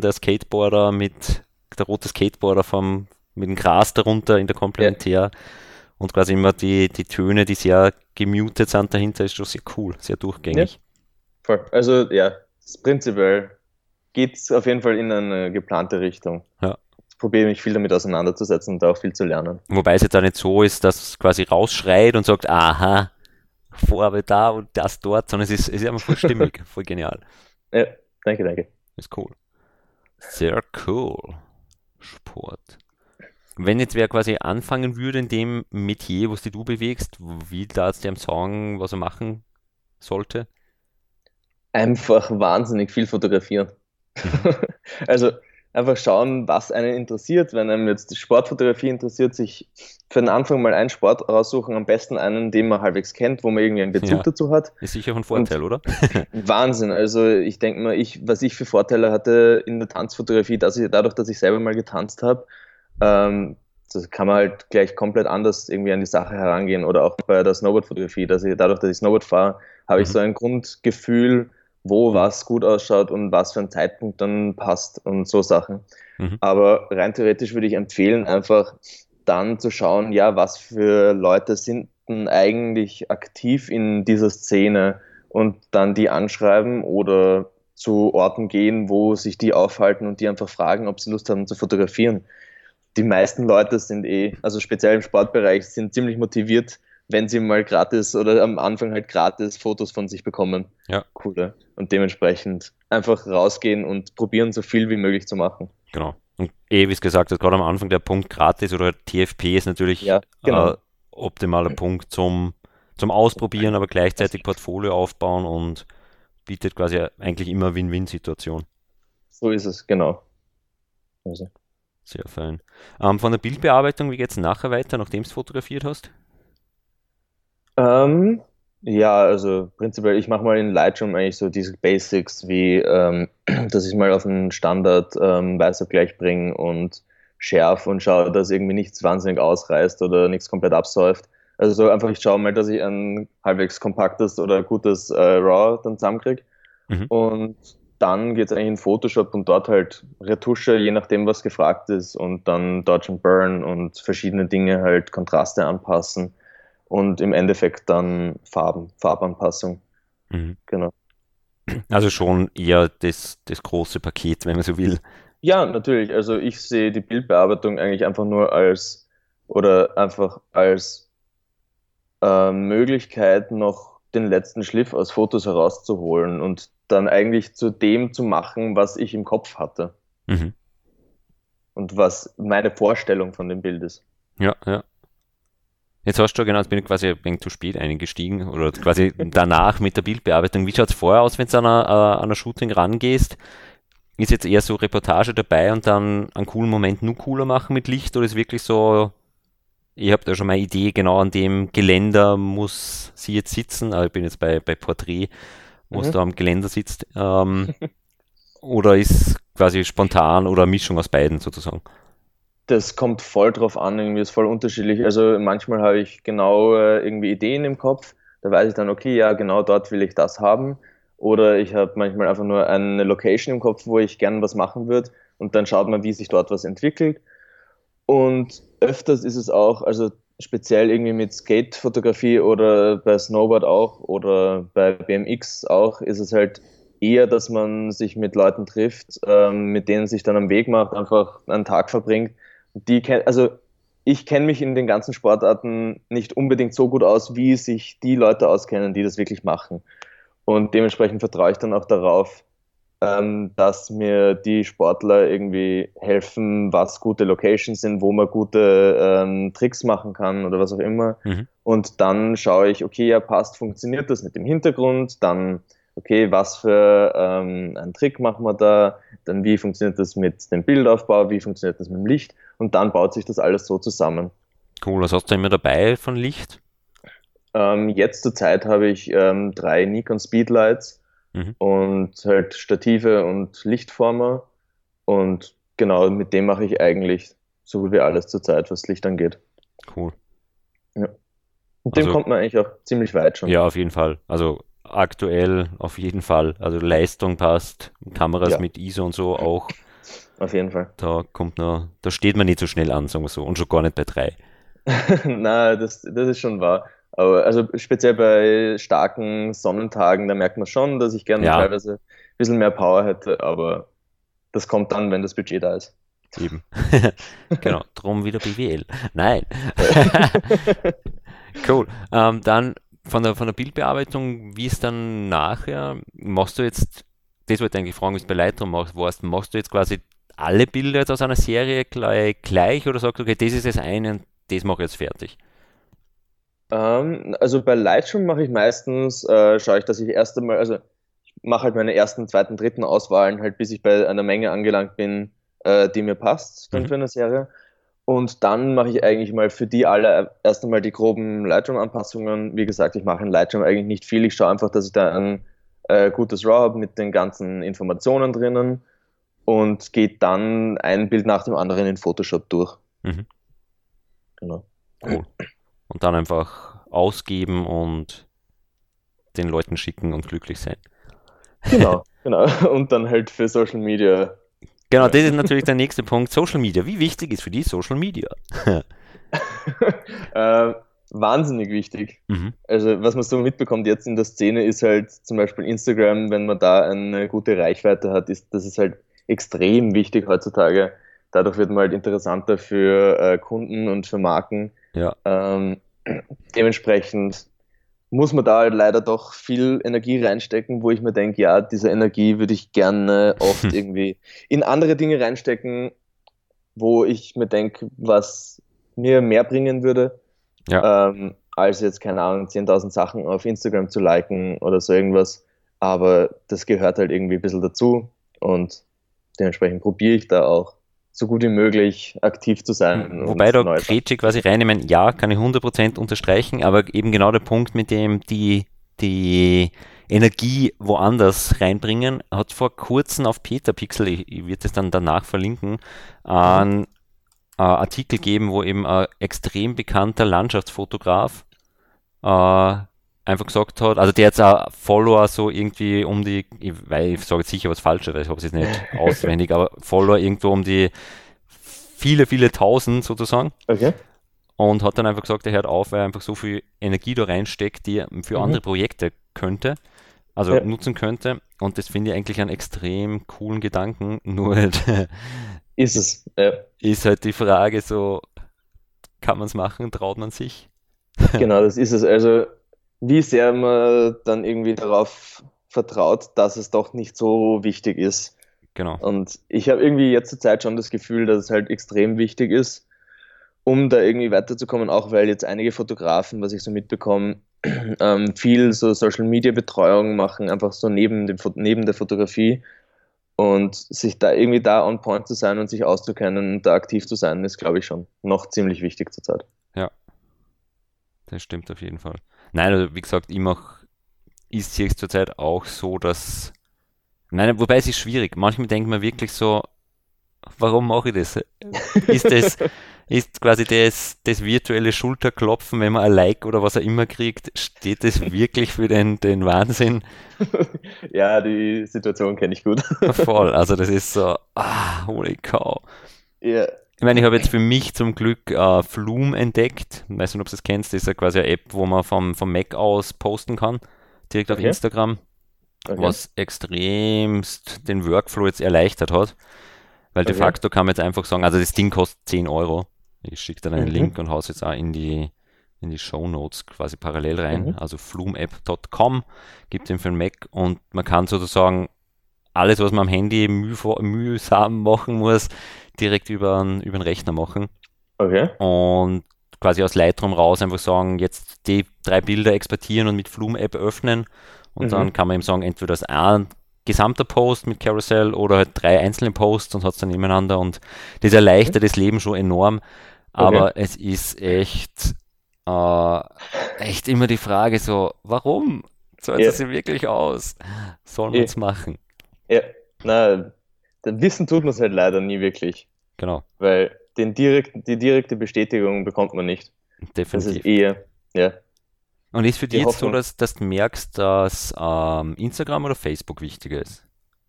der rote Skateboarder mit dem Gras darunter in der ja, Komplementär und quasi immer die Töne, die sehr gemutet sind dahinter, ist schon sehr cool, sehr ja, durchgängig. voll. Also ja, das prinzipiell geht es auf jeden Fall in eine geplante Richtung. Ja. Ich probiere mich viel damit auseinanderzusetzen und da auch viel zu lernen. Wobei es jetzt auch nicht so ist, dass es quasi rausschreit und sagt, aha, Farbe da und das dort, sondern es ist einfach voll stimmig, voll genial. Ja, danke, danke. Ist cool. Sehr cool. Sport. Wenn jetzt wer quasi anfangen würde in dem Metier, was du bewegst, wie darfst du ihm sagen, was er machen sollte? Einfach wahnsinnig viel fotografieren. Mhm. Also einfach schauen, was einen interessiert. Wenn einem jetzt die Sportfotografie interessiert, sich für den Anfang mal einen Sport raussuchen, am besten einen, den man halbwegs kennt, wo man irgendwie einen Bezug Ja, dazu hat. ist sicher von Und Vorteil, oder? Wahnsinn. Also ich denke mal, was ich für Vorteile hatte in der Tanzfotografie, dadurch, dass ich selber mal getanzt habe, das kann man halt gleich komplett anders irgendwie an die Sache herangehen. Oder auch bei der Snowboardfotografie, dadurch, dass ich Snowboard fahre, habe ich Mhm. so ein Grundgefühl, wo was gut ausschaut und was für ein Zeitpunkt dann passt und so Sachen. Mhm. Aber rein theoretisch würde ich empfehlen, einfach dann zu schauen, ja, was für Leute sind denn eigentlich aktiv in dieser Szene und dann die anschreiben oder zu Orten gehen, wo sich die aufhalten und die einfach fragen, ob sie Lust haben zu fotografieren. die meisten Leute sind also speziell im Sportbereich, sind ziemlich motiviert, wenn sie mal gratis oder am Anfang halt gratis Fotos von sich bekommen. Ja. Coole. Und dementsprechend einfach rausgehen und probieren, so viel wie möglich zu machen. Genau. Und wie es gesagt hast, gerade am Anfang der Punkt gratis oder TFP ist natürlich Ja, genau. optimaler Punkt zum Ausprobieren, aber gleichzeitig Portfolio aufbauen und bietet quasi eigentlich immer Win-Win-Situation. So ist es, genau. Also. Sehr fein. Von der Bildbearbeitung, wie geht es nachher weiter, nachdem du es fotografiert hast? Ja, also prinzipiell, ich mache mal in Lightroom eigentlich so diese Basics, wie dass ich mal auf einen Standard Weißabgleich bringe und schärf und schaue, dass irgendwie nichts wahnsinnig ausreißt oder nichts komplett absäuft. Also so einfach, ich schaue mal, dass ich ein halbwegs kompaktes oder gutes RAW dann zusammenkriege. Mhm. Und dann geht es eigentlich in Photoshop und dort halt Retusche, je nachdem, was gefragt ist, und dann Dodge and Burn und verschiedene Dinge halt Kontraste anpassen und im Endeffekt dann Farbanpassung. Mhm. Genau. Also schon eher das große Paket, wenn man so will. Ja, natürlich. Also ich sehe die Bildbearbeitung eigentlich einfach nur als oder einfach als Möglichkeit, noch den letzten Schliff aus Fotos herauszuholen und dann eigentlich zu dem zu machen, was ich im Kopf hatte Mhm. und was meine Vorstellung von dem Bild ist. Ja, ja. Jetzt hast du genau, jetzt bin ich quasi ein wenig zu spät eingestiegen oder quasi danach mit der Bildbearbeitung. Wie schaut es vorher aus, wenn du an einer Shooting rangehst? Ist jetzt eher so Reportage dabei und dann einen coolen Moment nur cooler machen mit Licht oder ist wirklich so, ihr habt ja schon mal eine Idee, genau an dem Geländer muss sie jetzt sitzen, aber ich bin jetzt bei Porträt, wo es Mhm. da am Geländer sitzt, oder ist quasi spontan oder eine Mischung aus beiden sozusagen? Das kommt voll drauf an, irgendwie ist voll unterschiedlich. Also manchmal habe ich genau irgendwie Ideen im Kopf, da weiß ich dann, okay, ja, genau dort will ich das haben. Oder ich habe manchmal einfach nur eine Location im Kopf, wo ich gern was machen würde, und dann schaut man, wie sich dort was entwickelt. Und öfters ist es auch, also speziell irgendwie mit Skate-Fotografie oder bei Snowboard auch oder bei BMX auch, ist es halt eher, dass man sich mit Leuten trifft, mit denen sich dann am Weg macht, einfach einen Tag verbringt. Also ich kenne mich in den ganzen Sportarten nicht unbedingt so gut aus, wie sich die Leute auskennen, die das wirklich machen. Und dementsprechend vertraue ich dann auch darauf, dass mir die Sportler irgendwie helfen, was gute Locations sind, wo man gute Tricks machen kann oder was auch immer. Mhm. Und dann schaue ich, okay, ja, passt, funktioniert das mit dem Hintergrund? Dann, okay, was für einen Trick machen wir da? Dann, wie funktioniert das mit dem Bildaufbau? Wie funktioniert das mit dem Licht? Und dann baut sich das alles so zusammen. Cool, was hast du immer dabei von Licht? Jetzt zur Zeit habe ich 3 Nikon Speedlights Mhm. und halt Stative und Lichtformer. Und genau, mit dem mache ich eigentlich so gut wie alles zur Zeit, was Licht angeht. Cool. Ja. Und dem Also kommt man eigentlich auch ziemlich weit schon. ja, auf jeden Fall. Also aktuell auf jeden Fall. Also Leistung passt, Kameras Ja, mit ISO und so auch. auf jeden Fall. Da steht man nicht so schnell an, sagen wir so. Und schon gar nicht bei 3. Na, das ist schon wahr. Aber also speziell bei starken Sonnentagen, da merkt man schon, dass ich gerne Ja, teilweise ein bisschen mehr Power hätte, aber das kommt dann, wenn das Budget da ist. eben. Genau, drum wieder BWL. Nein. Cool. Dann von der Bildbearbeitung, wie ist dann nachher? Machst du jetzt, das wollte ich eigentlich fragen, wie es bei Lightroom machst du jetzt quasi alle Bilder jetzt aus einer Serie gleich oder sagst du, okay, das ist das eine und das mache ich jetzt fertig? Also bei Lightroom mache ich meistens, schaue ich, dass ich erst einmal, also ich mache halt meine ersten, zweiten, dritten Auswahlen, halt bis ich bei einer Menge angelangt bin, die mir passt, dann Mhm. für eine Serie. Und dann mache ich eigentlich mal für die alle erst einmal die groben Lightroom-Anpassungen. Wie gesagt, ich mache in Lightroom eigentlich nicht viel. Ich schaue einfach, dass ich da ein gutes RAW habe mit den ganzen Informationen drinnen und gehe dann ein Bild nach dem anderen in Photoshop durch. Mhm. Genau. Cool. Und dann einfach ausgeben und den Leuten schicken und glücklich sein. Genau, genau. Und dann halt für Social Media. Genau, Ja. das ist natürlich der nächste Punkt. Social Media. Wie wichtig ist für die Social Media? äh, Wahnsinnig wichtig. Mhm. Also, was man so mitbekommt jetzt in der Szene, ist halt zum Beispiel Instagram, wenn man da eine gute Reichweite hat, das ist halt extrem wichtig heutzutage, dadurch wird man halt interessanter für Kunden und für Marken. Ja. Dementsprechend muss man da halt leider doch viel Energie reinstecken, wo ich mir denke, ja, diese Energie würde ich gerne oft irgendwie in andere Dinge reinstecken, wo ich mir denke, was mir mehr bringen würde, als jetzt, keine Ahnung, 10.000 Sachen auf Instagram zu liken oder so irgendwas. Aber das gehört halt irgendwie ein bisschen dazu und dementsprechend probiere ich da auch so gut wie möglich aktiv zu sein. Wobei da grätsche ich quasi rein, ich meine, ja, kann ich 100% unterstreichen, aber eben genau der Punkt, mit dem die Energie woanders reinbringen, hat vor kurzem auf Petapixel, ich werde es dann danach verlinken, einen Artikel geben, wo eben ein extrem bekannter Landschaftsfotograf einfach gesagt hat, also der jetzt auch Follower so irgendwie um die, weil ich sage jetzt sicher was Falsches, weil ich habe es jetzt nicht auswendig, aber Follower irgendwo um die viele, viele Tausend sozusagen. Okay. Und hat dann einfach gesagt, er hört auf, weil er einfach so viel Energie da reinsteckt, die er für andere Projekte nutzen könnte. Und das finde ich eigentlich einen extrem coolen Gedanken, nur halt ist es. Ist halt die Frage so, kann man es machen, traut man sich? Genau, das ist es. Also wie sehr man dann irgendwie darauf vertraut, dass es doch nicht so wichtig ist. Genau. Und ich habe irgendwie jetzt zur Zeit schon das Gefühl, dass es halt extrem wichtig ist, um da irgendwie weiterzukommen, auch weil jetzt einige Fotografen, was ich so mitbekomme, viel so Social-Media-Betreuung machen, einfach so neben der Fotografie. Und sich da irgendwie da on point zu sein und sich auszukennen und da aktiv zu sein, ist, glaube ich, schon noch ziemlich wichtig zur Zeit. Ja, das stimmt auf jeden Fall. Nein, also wie gesagt, ist es zurzeit auch so, dass, nein, wobei es ist schwierig. Manchmal denkt man wirklich so, warum mache ich das? Ist quasi das virtuelle Schulterklopfen, wenn man ein Like oder was auch immer kriegt, steht das wirklich für den Wahnsinn? Ja, die Situation kenne ich gut. Voll, also das ist so, holy cow. Yeah. Ich meine, ich habe jetzt für mich zum Glück Flume entdeckt. Ich weiß nicht, ob du es kennst, das ist ja quasi eine App, wo man vom Mac aus posten kann, direkt auf Instagram, was extremst den Workflow jetzt erleichtert hat. Weil de facto kann man jetzt einfach sagen, also das Ding kostet 10 Euro. Ich schicke dann einen Link und haue es jetzt auch in die Shownotes quasi parallel rein. Also flumeapp.com gibt den für den Mac und man kann sozusagen alles, was man am Handy mühsam machen muss, direkt über den Rechner machen. Okay. Und quasi aus Lightroom raus einfach sagen, jetzt die 3 Bilder exportieren und mit Flume App öffnen. Und dann kann man eben sagen, entweder das ein gesamter Post mit Carousel oder halt 3 einzelne Posts und hat es dann nebeneinander. Und das erleichtert das Leben schon enorm. Aber es ist echt immer die Frage so, warum zahlt es sich wirklich aus? Soll man es machen? Ja, na, wissen tut man es halt leider nie wirklich. Genau. Weil die direkte Bestätigung bekommt man nicht. Definitiv. Das ist eher, ja. Und ist für dich jetzt so, dass du merkst, dass Instagram oder Facebook wichtiger ist?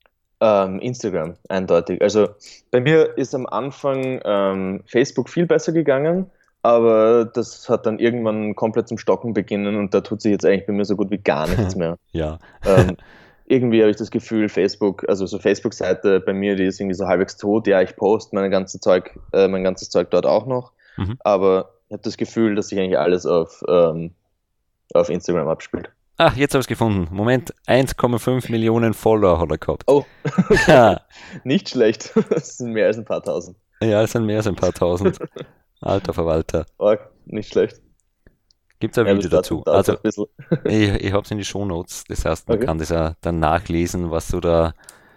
Instagram, eindeutig. Also bei mir ist am Anfang Facebook viel besser gegangen, aber das hat dann irgendwann komplett zum Stocken beginnen und da tut sich jetzt eigentlich bei mir so gut wie gar nichts mehr. Ja. Irgendwie habe ich das Gefühl, also so Facebook-Seite bei mir, die ist irgendwie so halbwegs tot. Ja, ich poste mein ganzes Zeug dort auch noch, aber ich habe das Gefühl, dass sich eigentlich alles auf Instagram abspielt. Ach, jetzt habe ich es gefunden. Moment, 1,5 Millionen Follower hat er gehabt. Oh, okay. Nicht schlecht. Das sind mehr als ein paar tausend. Ja, es sind mehr als ein paar tausend. Alter Verwalter. Oh, nicht schlecht. Gibt es ein Video dazu? Also, ich habe es in die Shownotes. Das heißt, man kann das ja dann nachlesen, was so der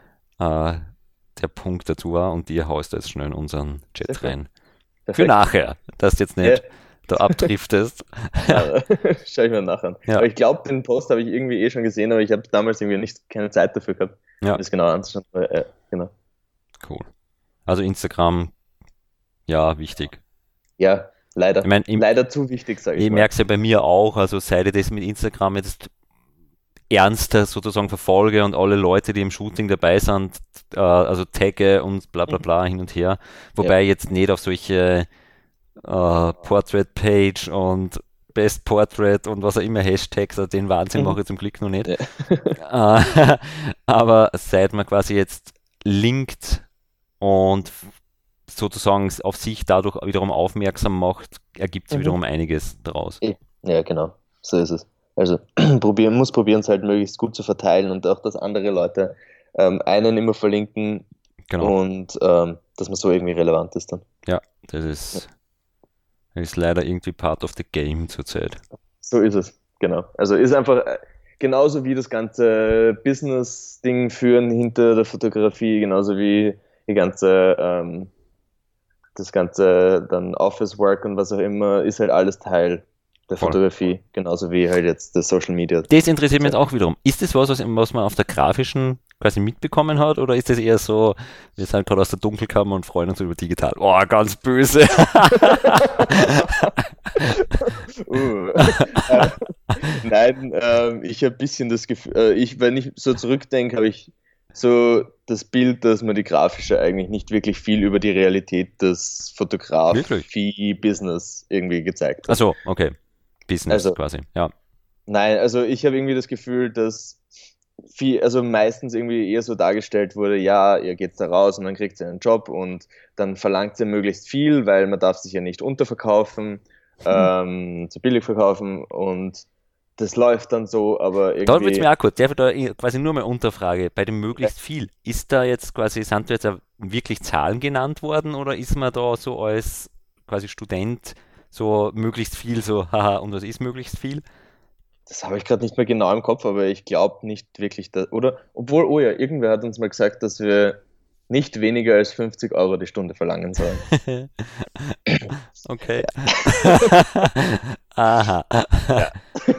Punkt dazu war. Und ihr haust jetzt schnell in unseren Chat rein. Perfekt. Für nachher, dass du jetzt nicht da abdriftest. Ja, schau ich mir nachher an. Ja. Aber ich glaube, den Post habe ich irgendwie schon gesehen, aber ich habe damals irgendwie keine Zeit dafür gehabt, das genau anzuschauen. Genau. Cool. Also Instagram, ja, wichtig. Ja, leider. Ich mein, leider zu wichtig, sage ich mal. Ich merke es ja bei mir auch, also seit ich das mit Instagram jetzt ernster sozusagen verfolge und alle Leute, die im Shooting dabei sind, also tagge und bla bla bla hin und her, wobei jetzt nicht auf solche Portrait Page und Best Portrait und was auch immer Hashtags, also den Wahnsinn mache ich zum Glück noch nicht. Aber seit man quasi jetzt linkt und sozusagen auf sich dadurch wiederum aufmerksam macht, ergibt sich wiederum einiges daraus. Ja, genau. So ist es. Also muss probieren, es halt möglichst gut zu verteilen und auch, dass andere Leute einen immer verlinken und dass man so irgendwie relevant ist dann. Ja, das ist leider irgendwie part of the game zurzeit. So ist es, genau. Also ist einfach genauso wie das ganze Business-Ding führen hinter der Fotografie, genauso wie das ganze dann Office-Work und was auch immer, ist halt alles Teil der Fotografie, genauso wie halt jetzt das Social Media. Das interessiert mich jetzt auch wiederum. Ist das was man auf der grafischen quasi mitbekommen hat, oder ist das eher so, wir sind gerade aus der Dunkelkammer und freuen uns über digital? Oh, ganz böse. Nein, ich habe ein bisschen das Gefühl, wenn ich so zurückdenke, habe ich so das Bild, dass man die grafische eigentlich nicht wirklich viel über die Realität des Fotografie-Business irgendwie gezeigt hat. Achso, okay. Business quasi, ja. Nein, also ich habe irgendwie das Gefühl, dass meistens irgendwie eher so dargestellt wurde, ja, ihr geht da raus und dann kriegt ihr einen Job und dann verlangt ihr möglichst viel, weil man darf sich ja nicht unterverkaufen, zu billig verkaufen und das läuft dann so, aber irgendwie... Da würde es mir auch kurz, darf ich da quasi nur mal Unterfrage, bei dem möglichst viel, ist da jetzt quasi, sind da jetzt wirklich Zahlen genannt worden oder ist man da so als quasi Student so möglichst viel, so haha, und was ist möglichst viel? Das habe ich gerade nicht mehr genau im Kopf, aber ich glaube nicht wirklich, obwohl, oh ja, irgendwer hat uns mal gesagt, dass wir nicht weniger als 50 € die Stunde verlangen sollen. Okay. Aha. Ja.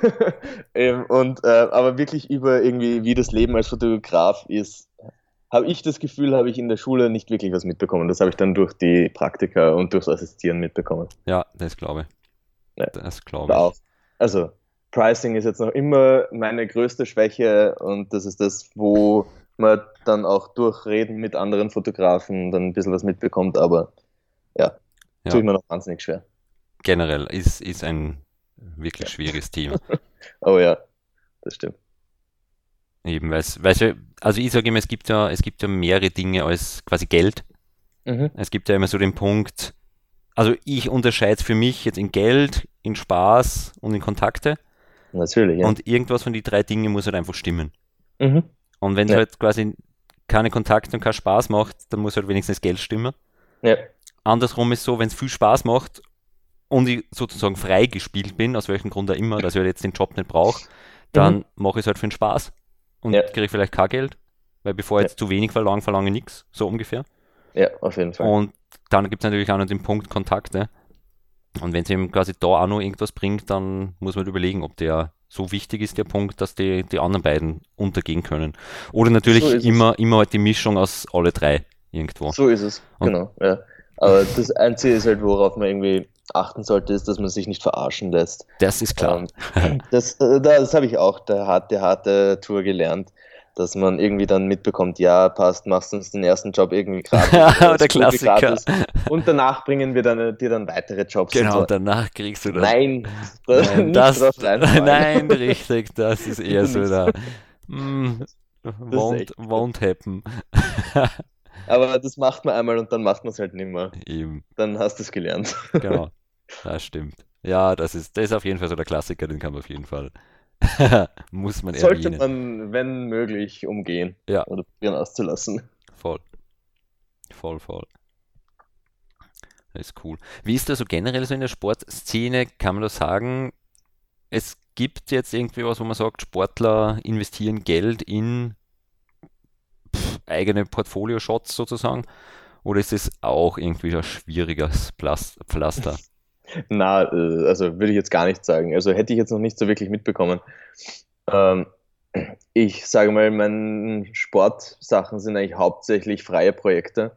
Aber wirklich über irgendwie, wie das Leben als Fotograf ist, habe ich das Gefühl, habe ich in der Schule nicht wirklich was mitbekommen. Das habe ich dann durch die Praktika und durchs Assistieren mitbekommen. Ja, das glaube ich. Ja. Das glaube ich. Auch. Also, Pricing ist jetzt noch immer meine größte Schwäche und das ist das, wo man dann auch durch Reden mit anderen Fotografen dann ein bisschen was mitbekommt, aber tue ich mir noch wahnsinnig schwer. Generell ist ein wirklich schwieriges Thema. Oh ja, das stimmt. Eben, also ich sage immer, es gibt ja mehrere Dinge als quasi Geld. Es gibt ja immer so den Punkt, also ich unterscheide es für mich jetzt in Geld, in Spaß und in Kontakte. Natürlich, ja. Und irgendwas von die drei Dingen muss halt einfach stimmen. Und wenn es halt quasi keine Kontakte und keinen Spaß macht, dann muss halt wenigstens das Geld stimmen. Ja. Andersrum ist so, wenn es viel Spaß macht und ich sozusagen frei gespielt bin, aus welchem Grund auch immer, dass ich halt jetzt den Job nicht brauche, dann mache ich es halt für den Spaß und kriege vielleicht kein Geld, weil bevor ich jetzt zu wenig verlange ich nichts, so ungefähr. Ja, auf jeden Fall. Und dann gibt es natürlich auch noch den Punkt Kontakte. Und wenn es eben quasi da auch noch irgendwas bringt, dann muss man überlegen, ob der so wichtig ist, der Punkt, dass die anderen beiden untergehen können. Oder natürlich immer halt die Mischung aus alle drei irgendwo. So ist es, genau. Ja. Aber das Einzige ist halt, worauf man irgendwie achten sollte, ist, dass man sich nicht verarschen lässt. Das ist klar. Das habe ich auch der harte Tour gelernt, dass man irgendwie dann mitbekommt, ja, passt, machst uns den ersten Job irgendwie gratis. Der Klassiker. Gratis, und danach bringen wir dir dann weitere Jobs. Genau, und danach kriegst du dann... Nein, nein, richtig, das ist eher so da. Won't happen. Aber das macht man einmal und dann macht man es halt nicht mehr. Eben. Dann hast du es gelernt. Genau, das stimmt. Ja, das ist auf jeden Fall so der Klassiker, den kann man auf jeden Fall, muss man erwähnen. Sollte man, wenn möglich, umgehen. Ja. Oder probieren auszulassen. Voll. Das ist cool. Wie ist das so generell so in der Sportszene? Kann man da sagen, es gibt jetzt irgendwie was, wo man sagt, Sportler investieren Geld in eigene Portfolio-Shots sozusagen? Oder ist es auch irgendwie ein schwieriges Pflaster? Na, also würde ich jetzt gar nicht sagen. Also hätte ich jetzt noch nicht so wirklich mitbekommen. Ich sage mal, meine Sportsachen sind eigentlich hauptsächlich freie Projekte,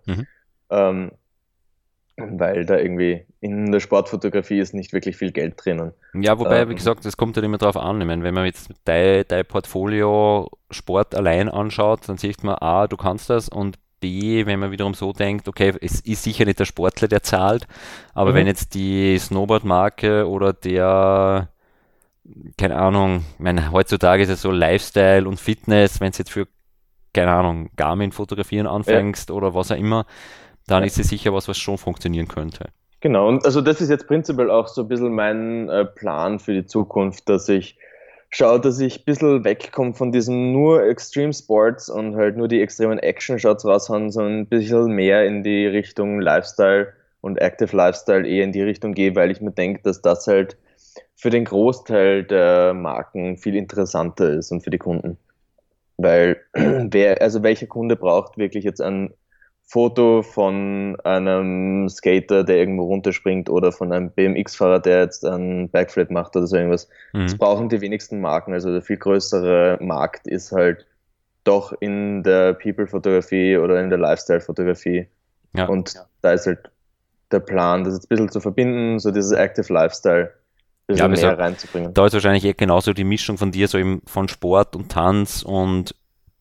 weil da irgendwie in der Sportfotografie ist nicht wirklich viel Geld drinnen. Ja, wobei, wie gesagt, das kommt halt immer drauf an. Ich meine, wenn man jetzt dein Portfolio Sport allein anschaut, dann sieht man, A, du kannst das, und B, wenn man wiederum so denkt, okay, es ist sicher nicht der Sportler, der zahlt, aber wenn jetzt die Snowboard-Marke oder der, keine Ahnung, ich meine, heutzutage ist es so Lifestyle und Fitness, wenn es jetzt für, keine Ahnung, Garmin fotografieren anfängst oder was auch immer, dann ist es sicher was schon funktionieren könnte. Genau, und also das ist jetzt prinzipiell auch so ein bisschen mein Plan für die Zukunft, dass ich schaue, dass ich ein bisschen wegkomme von diesen nur Extreme Sports und halt nur die extremen Action-Shots raushauen, sondern ein bisschen mehr in die Richtung Lifestyle und Active Lifestyle eher in die Richtung gehe, weil ich mir denke, dass das halt für den Großteil der Marken viel interessanter ist und für die Kunden. Weil welcher Kunde braucht wirklich jetzt ein Foto von einem Skater, der irgendwo runterspringt oder von einem BMX-Fahrer, der jetzt einen Backflip macht oder so irgendwas. Das brauchen die wenigsten Marken. Also der viel größere Markt ist halt doch in der People-Fotografie oder in der Lifestyle-Fotografie. Ja. Und da ist halt der Plan, das jetzt ein bisschen zu verbinden, so dieses Active Lifestyle ein bisschen mehr reinzubringen. Da ist wahrscheinlich genauso die Mischung von dir, so eben von Sport und Tanz und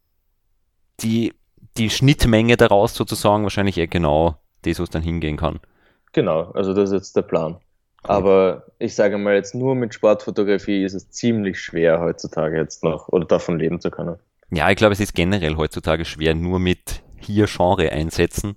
die Schnittmenge daraus sozusagen wahrscheinlich genau das, wo es dann hingehen kann. Genau, also das ist jetzt der Plan. Cool. Aber ich sage mal, jetzt nur mit Sportfotografie ist es ziemlich schwer heutzutage jetzt noch oder davon leben zu können. Ja, ich glaube, es ist generell heutzutage schwer, nur mit hier Genre einsetzen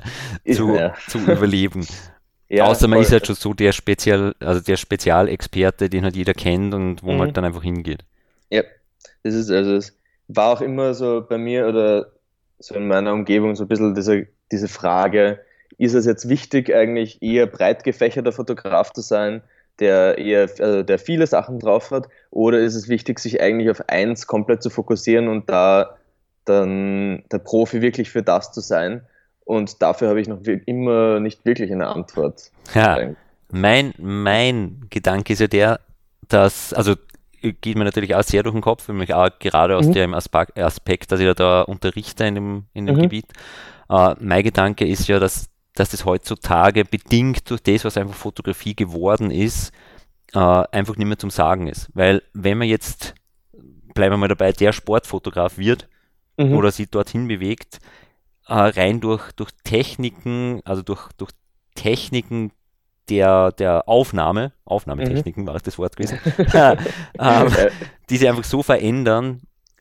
zu überleben. Ja, außer man ist halt schon so der Spezialexperte, den halt jeder kennt und wo man halt dann einfach hingeht. Ja, es war auch immer so bei mir oder so in meiner Umgebung so ein bisschen diese Frage, ist es jetzt wichtig, eigentlich eher breit gefächerter Fotograf zu sein, der viele Sachen drauf hat, oder ist es wichtig, sich eigentlich auf eins komplett zu fokussieren und da dann der Profi wirklich für das zu sein? Und dafür habe ich noch immer nicht wirklich eine Antwort. Ja, mein Gedanke ist ja der, dass, also geht mir natürlich auch sehr durch den Kopf, nämlich auch gerade aus dem Aspekt, dass ich da unterrichte in dem Gebiet. Mein Gedanke ist ja, dass das heutzutage bedingt durch das, was einfach Fotografie geworden ist, einfach nicht mehr zum Sagen ist. Weil wenn man jetzt, bleiben wir mal dabei, der Sportfotograf wird oder sich dorthin bewegt, rein durch Techniken, also durch Techniken der Aufnahmetechniken war das Wort gewesen, die sich einfach so verändern,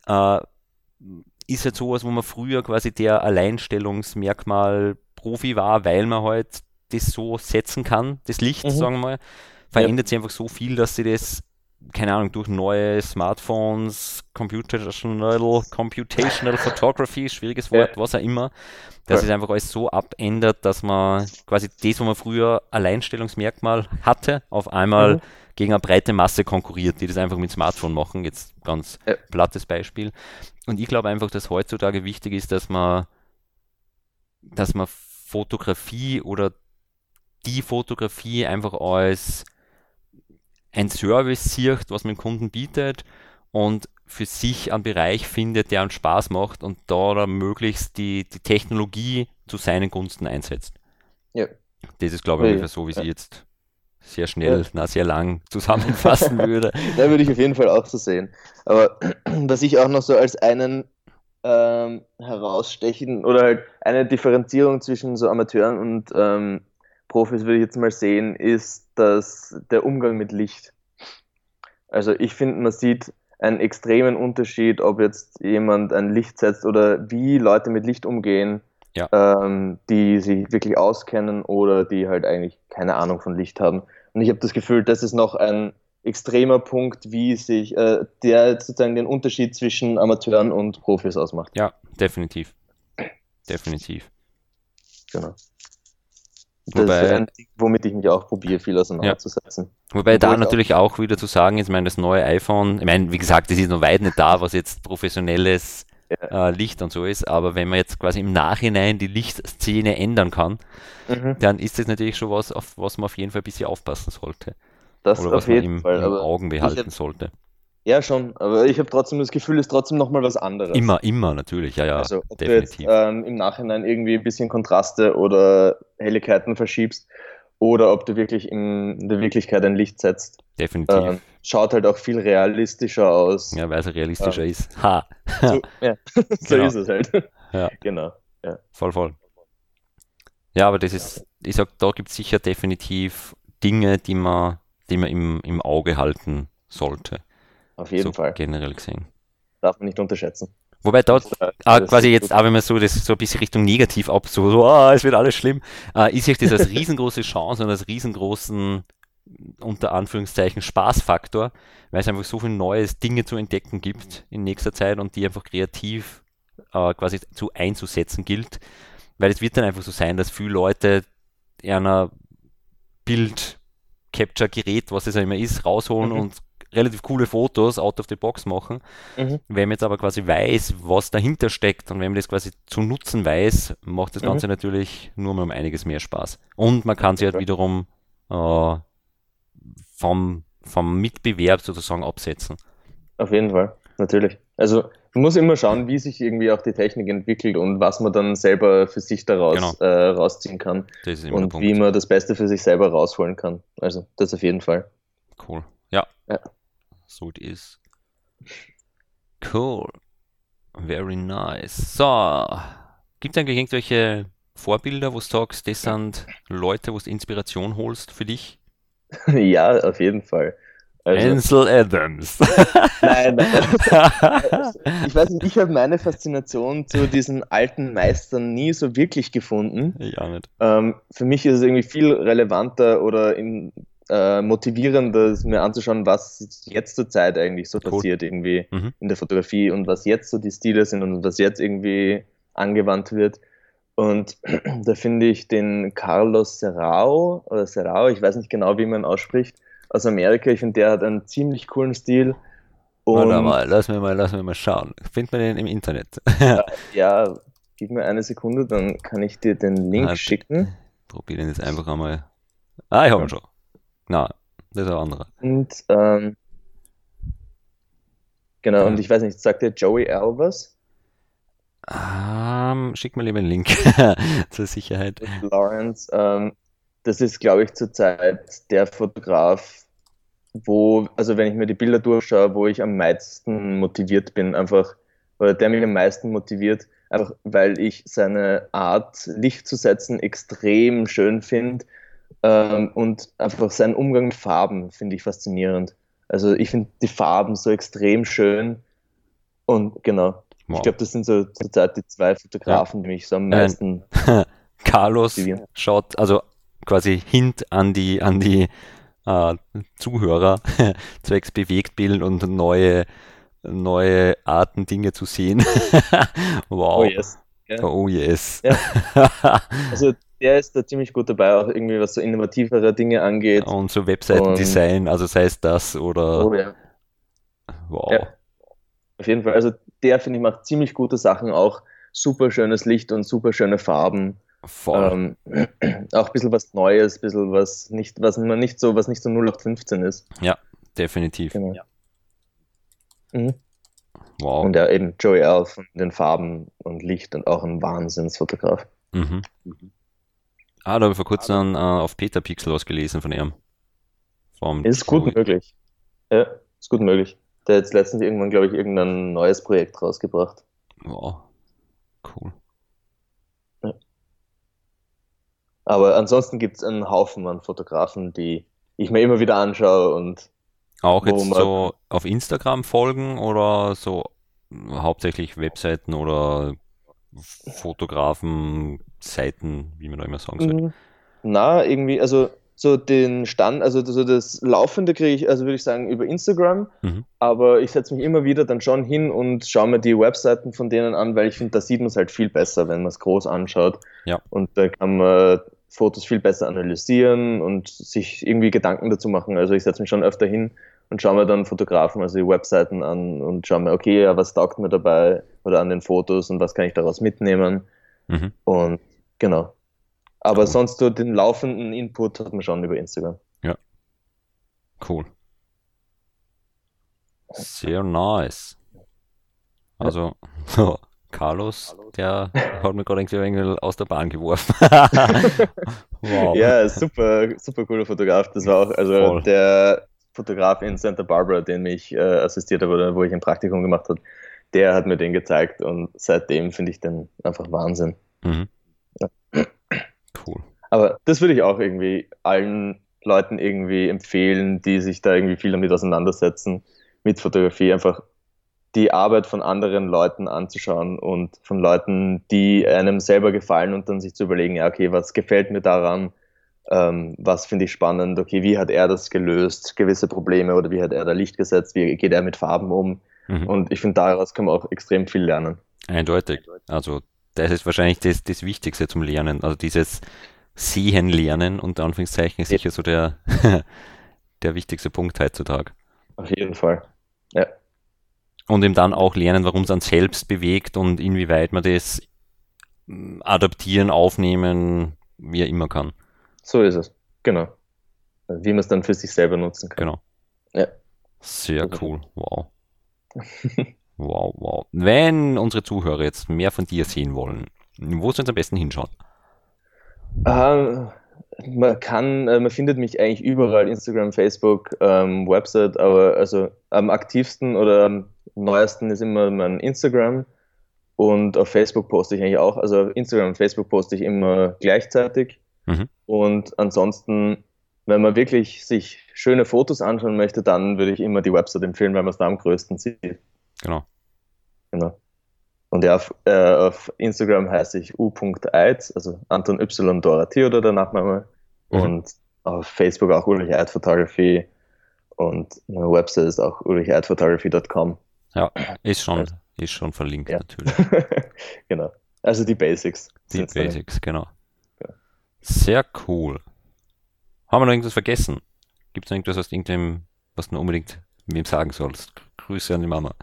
ist halt sowas, wo man früher quasi der Alleinstellungsmerkmal Profi war, weil man halt das so setzen kann, das Licht, sagen wir mal, verändert sich einfach so viel, dass sie das, keine Ahnung, durch neue Smartphones, Computational Photography, schwieriges Wort, was auch immer, dass es einfach alles so abändert, dass man quasi das, wo man früher Alleinstellungsmerkmal hatte, auf einmal gegen eine breite Masse konkurriert, die das einfach mit Smartphone machen, jetzt ganz plattes Beispiel. Und ich glaube einfach, dass heutzutage wichtig ist, dass man Fotografie oder die Fotografie einfach als ein Service sieht, was man dem Kunden bietet und für sich einen Bereich findet, der einen Spaß macht und da möglichst die Technologie zu seinen Gunsten einsetzt. Ja. Das ist, glaube ich, ungefähr so, wie sie jetzt sehr schnell, sehr lang zusammenfassen würde. Da würde ich auf jeden Fall auch so sehen. Aber was ich auch noch so als einen herausstechen oder halt eine Differenzierung zwischen so Amateuren und Profis würde ich jetzt mal sehen, ist der Umgang mit Licht. Also ich finde, man sieht einen extremen Unterschied, ob jetzt jemand ein Licht setzt oder wie Leute mit Licht umgehen, die sich wirklich auskennen oder die halt eigentlich keine Ahnung von Licht haben. Und ich habe das Gefühl, das ist noch ein extremer Punkt, wie sich der sozusagen den Unterschied zwischen Amateuren und Profis ausmacht. Ja, definitiv. Definitiv. Genau. Das ist ein Ding, womit ich mich auch probiere, viel auseinanderzusetzen. Wobei da natürlich auch wieder zu sagen ist, ich meine, das neue iPhone, ich meine, wie gesagt, das ist noch weit nicht da, was jetzt professionelles Licht und so ist, aber wenn man jetzt quasi im Nachhinein die Lichtszene ändern kann, dann ist das natürlich schon was, auf was man auf jeden Fall ein bisschen aufpassen sollte. Das oder was auf jeden Fall, im Augen behalten sollte. Ja, schon, aber ich habe trotzdem das Gefühl, es ist trotzdem nochmal was anderes. Immer, natürlich, ja, also, ob definitiv. Du jetzt im Nachhinein irgendwie ein bisschen Kontraste oder Helligkeiten verschiebst oder ob du wirklich in der Wirklichkeit ein Licht setzt. Definitiv. Schaut halt auch viel realistischer aus. Ja, weil es realistischer ist. Ha! So genau. Ist es halt. Ja. Genau. Ja. Voll. Ja, aber das ist, ich sag, da gibt es sicher definitiv Dinge, die man im Auge halten sollte. Auf jeden Fall. Generell gesehen. Darf man nicht unterschätzen. Wobei dort Das quasi ist jetzt, gut. auch wenn man so das so ein bisschen Richtung negativ ab, es wird alles schlimm, ich sehe das als riesengroße Chance und als riesengroßen, unter Anführungszeichen, Spaßfaktor, weil es einfach so viele neue Dinge zu entdecken gibt in nächster Zeit und die einfach kreativ quasi zu einzusetzen gilt. Weil es wird dann einfach so sein, dass viele Leute einer Bild-Capture-Gerät, was es ja immer ist, rausholen Mhm. und relativ coole Fotos out of the box machen. Mhm. Wenn man jetzt aber quasi weiß, was dahinter steckt und wenn man das quasi zu nutzen weiß, macht das Mhm. Ganze natürlich nur mal um einiges mehr Spaß. Und man kann Auf sich jeden halt Fall. wiederum äh, vom Mitbewerb sozusagen absetzen. Auf jeden Fall, natürlich. Also man muss immer schauen, wie sich irgendwie auch die Technik entwickelt und was man dann selber für sich Genau, daraus rausziehen kann das ist immer der und wie Punkt. man das Beste für sich selber rausholen kann. Also das auf jeden Fall. Cool. Ja, Ja. so it is. Cool. Very nice. So, gibt es eigentlich irgendwelche Vorbilder, wo du sagst, das sind Leute, wo du Inspiration holst für dich? Ja, auf jeden Fall. Also, Ansel Adams. nein, nein. Also, ich weiß nicht, ich habe meine Faszination zu diesen alten Meistern nie so wirklich gefunden. Ja, nicht. Für mich ist es irgendwie viel relevanter oder motivierender, es mir anzuschauen, was jetzt zur Zeit eigentlich so Cool. passiert, irgendwie Mhm. in der Fotografie und was jetzt so die Stile sind und was jetzt irgendwie angewandt wird. Und da finde ich den Carlos Serrao oder Serrao, ich weiß nicht genau, wie man ihn ausspricht, aus Amerika. Ich finde, der hat einen ziemlich coolen Stil. Warte Und mal, lass mir mal schauen. Findet man den im Internet? ja, gib mir eine Sekunde, dann kann ich dir den Link Warte, schicken. probier den jetzt einfach einmal. Ich habe ihn schon. Na, das ist ein anderer. Und genau, und Äh, ich weiß nicht, sagt der Joey Alves schick mir lieber einen Link zur Sicherheit. mit Lawrence? Das ist, glaube ich, zurzeit der Fotograf, wo, also wenn ich mir die Bilder durchschaue, wo ich am meisten motiviert bin, einfach, oder der mich am meisten motiviert, einfach weil ich seine Art, Licht zu setzen, extrem schön finde. Und einfach seinen Umgang mit Farben finde ich faszinierend. Also ich finde die Farben so extrem schön. Und genau, ich Wow. glaube, das sind so zurzeit die zwei Ja. Fotografen, die mich so am Äh, meisten Carlos motivieren. schaut, also quasi Hint an die äh, Zuhörer, zwecks Bewegtbild und neue Arten, Dinge zu sehen. Oh Wow. yes. Ja, Oh yes. ja. Also der ist da ziemlich gut dabei, auch irgendwie was so innovativere Dinge angeht. Und so Und Webseitendesign, also sei es das oder oh ja, ja, wow, auf jeden Fall. Also der, finde ich, macht ziemlich gute Sachen, auch super schönes Licht und super schöne Farben. voll. Ähm, auch ein bisschen was Neues, ein bisschen was nicht, was nicht so 0815 ist. Ja, definitiv. Genau. Mhm. Wow. Und ja, eben Joey L. von den Farben und Licht und auch ein Wahnsinnsfotograf. Mhm. Da habe ich vor kurzem auf Peter Pixel was gelesen von ihm. Vom Ist gut Joey. möglich. Ja, ist gut möglich. Der hat jetzt letztens irgendwann, glaube ich, irgendein neues Projekt rausgebracht. Wow, cool. Ja. Aber ansonsten gibt es einen Haufen an Fotografen, die ich mir immer wieder anschaue und Auch wo jetzt man, so auf Instagram folgen oder so hauptsächlich Webseiten oder Fotografen-Seiten, wie man da immer sagen soll. na, irgendwie, also so den Stand, also so das Laufende kriege ich, also würde ich sagen, über Instagram, Mhm. aber ich setze mich immer wieder dann schon hin und schaue mir die Webseiten von denen an, weil ich finde, da sieht man es halt viel besser, wenn man es groß anschaut Ja, und da kann man Fotos viel besser analysieren und sich irgendwie Gedanken dazu machen. Also ich setze mich schon öfter hin und schaue mir dann Fotografen, also die Webseiten an und schaue mir, okay, ja, was taugt mir dabei oder an den Fotos und was kann ich daraus mitnehmen mhm. und genau. Aber Cool. sonst so den laufenden Input hat man schon über Instagram. Ja, cool. Sehr nice. Ja. Also, Carlos, der hat mir gerade irgendwie aus der Bahn geworfen. Wow, Ja, super, super cooler Fotograf. Das war auch, also voll. der Fotograf in Santa Barbara, den ich assistiert habe oder wo ich ein Praktikum gemacht habe, der hat mir den gezeigt und seitdem finde ich den einfach Wahnsinn. Mhm. Ja. Cool. Aber das würde ich auch irgendwie allen Leuten irgendwie empfehlen, die sich da irgendwie viel damit auseinandersetzen, mit Fotografie. Einfach die Arbeit von anderen Leuten anzuschauen und von Leuten, die einem selber gefallen und dann sich zu überlegen, ja, okay, was gefällt mir daran, was finde ich spannend, okay, wie hat er das gelöst, gewisse Probleme oder wie hat er da Licht gesetzt, wie geht er mit Farben um und ich finde, daraus kann man auch extrem viel lernen. Eindeutig. Also das ist wahrscheinlich das Wichtigste zum Lernen. Also dieses Sehen lernen, unter Anführungszeichen, ist sicher so der, der wichtigste Punkt heutzutage. Auf jeden Fall. Ja, Und eben dann auch lernen, warum es einen selbst bewegt und inwieweit man das adaptieren, aufnehmen, wie er immer kann. so ist es. Genau. Wie man es dann für sich selber nutzen kann. Genau. Ja. Sehr cool. Wow. Wow, wow. Wenn unsere Zuhörer jetzt mehr von dir sehen wollen, wo sollen sie am besten hinschauen? Man findet mich eigentlich überall, Instagram, Facebook, Website, aber also am aktivsten oder am neuesten ist immer mein Instagram und auf Facebook poste ich eigentlich auch, also auf Instagram und Facebook poste ich immer gleichzeitig Mhm. und ansonsten, wenn man wirklich sich schöne Fotos anschauen möchte, dann würde ich immer die Website empfehlen, weil man es da am größten sieht. Genau. Genau. Und ja, auf Instagram heiße ich u.eid, also Anton Y. Dora Theodor, der Nachname. Mhm. Und auf Facebook auch Ulrich Eid Photography. Und meine Website ist auch ulricheidphotography.com. Ja, ist schon verlinkt Ja. natürlich. Genau. Also die Basics. Die sind's dann. Basics, genau. Ja. Sehr cool. Haben wir noch irgendwas vergessen? Gibt es noch irgendwas, was du unbedingt wem sagen sollst? Grüße an die Mama.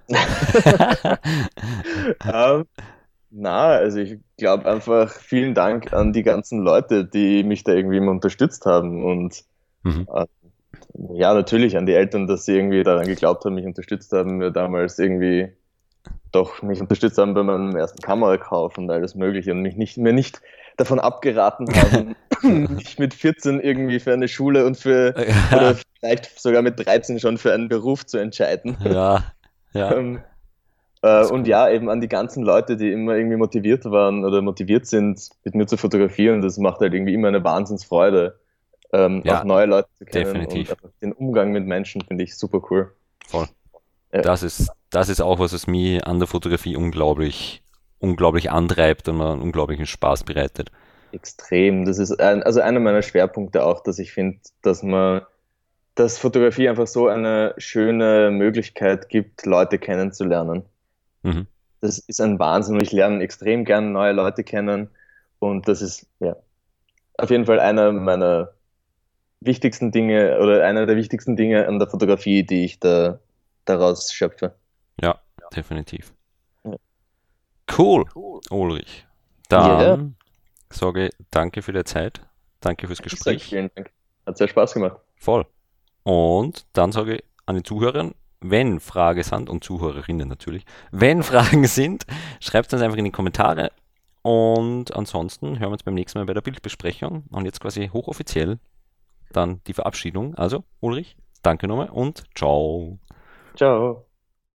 Ähm, also ich glaube einfach vielen Dank an die ganzen Leute, die mich da irgendwie immer unterstützt haben und Mhm. äh, ja, natürlich an die Eltern, dass sie irgendwie daran geglaubt haben, mich unterstützt haben, mir damals irgendwie doch mich unterstützt haben bei meinem ersten Kamerakauf und alles Mögliche und mir nicht davon abgeraten haben, mich mit 14 irgendwie für eine Schule und oder vielleicht sogar mit 13 schon für einen Beruf zu entscheiden. Ja, ja, Ähm, das ist und cool. ja, eben an die ganzen Leute, die immer irgendwie motiviert waren oder motiviert sind, mit mir zu fotografieren. Das macht halt irgendwie immer eine Wahnsinnsfreude, Ja, auch neue Leute zu kennen definitiv. und einfach den Umgang mit Menschen finde ich super cool. Voll. Ja, Das ist auch was, was mich an der Fotografie unglaublich, unglaublich antreibt und mir einen unglaublichen Spaß bereitet. extrem. Das ist also einer meiner Schwerpunkte auch, dass ich finde, dass Fotografie einfach so eine schöne Möglichkeit gibt, Leute kennenzulernen. Mhm. Das ist ein Wahnsinn und ich lerne extrem gerne neue Leute kennen und das ist ja auf jeden Fall einer meiner wichtigsten Dinge oder einer der wichtigsten Dinge an der Fotografie, die ich daraus schöpfe. Ja, definitiv. Ja. Cool, Ulrich. Ja, Dann sage ich danke für die Zeit, danke fürs ich sage Gespräch. vielen Dank. Hat sehr Spaß gemacht. Voll. Und dann sage ich an die Zuhörer, wenn Fragen sind, und Zuhörerinnen natürlich, wenn Fragen sind, schreibt uns einfach in die Kommentare. Und ansonsten hören wir uns beim nächsten Mal bei der Bildbesprechung. Und jetzt quasi hochoffiziell dann die Verabschiedung. Also, Ulrich, danke nochmal und ciao. Ciao.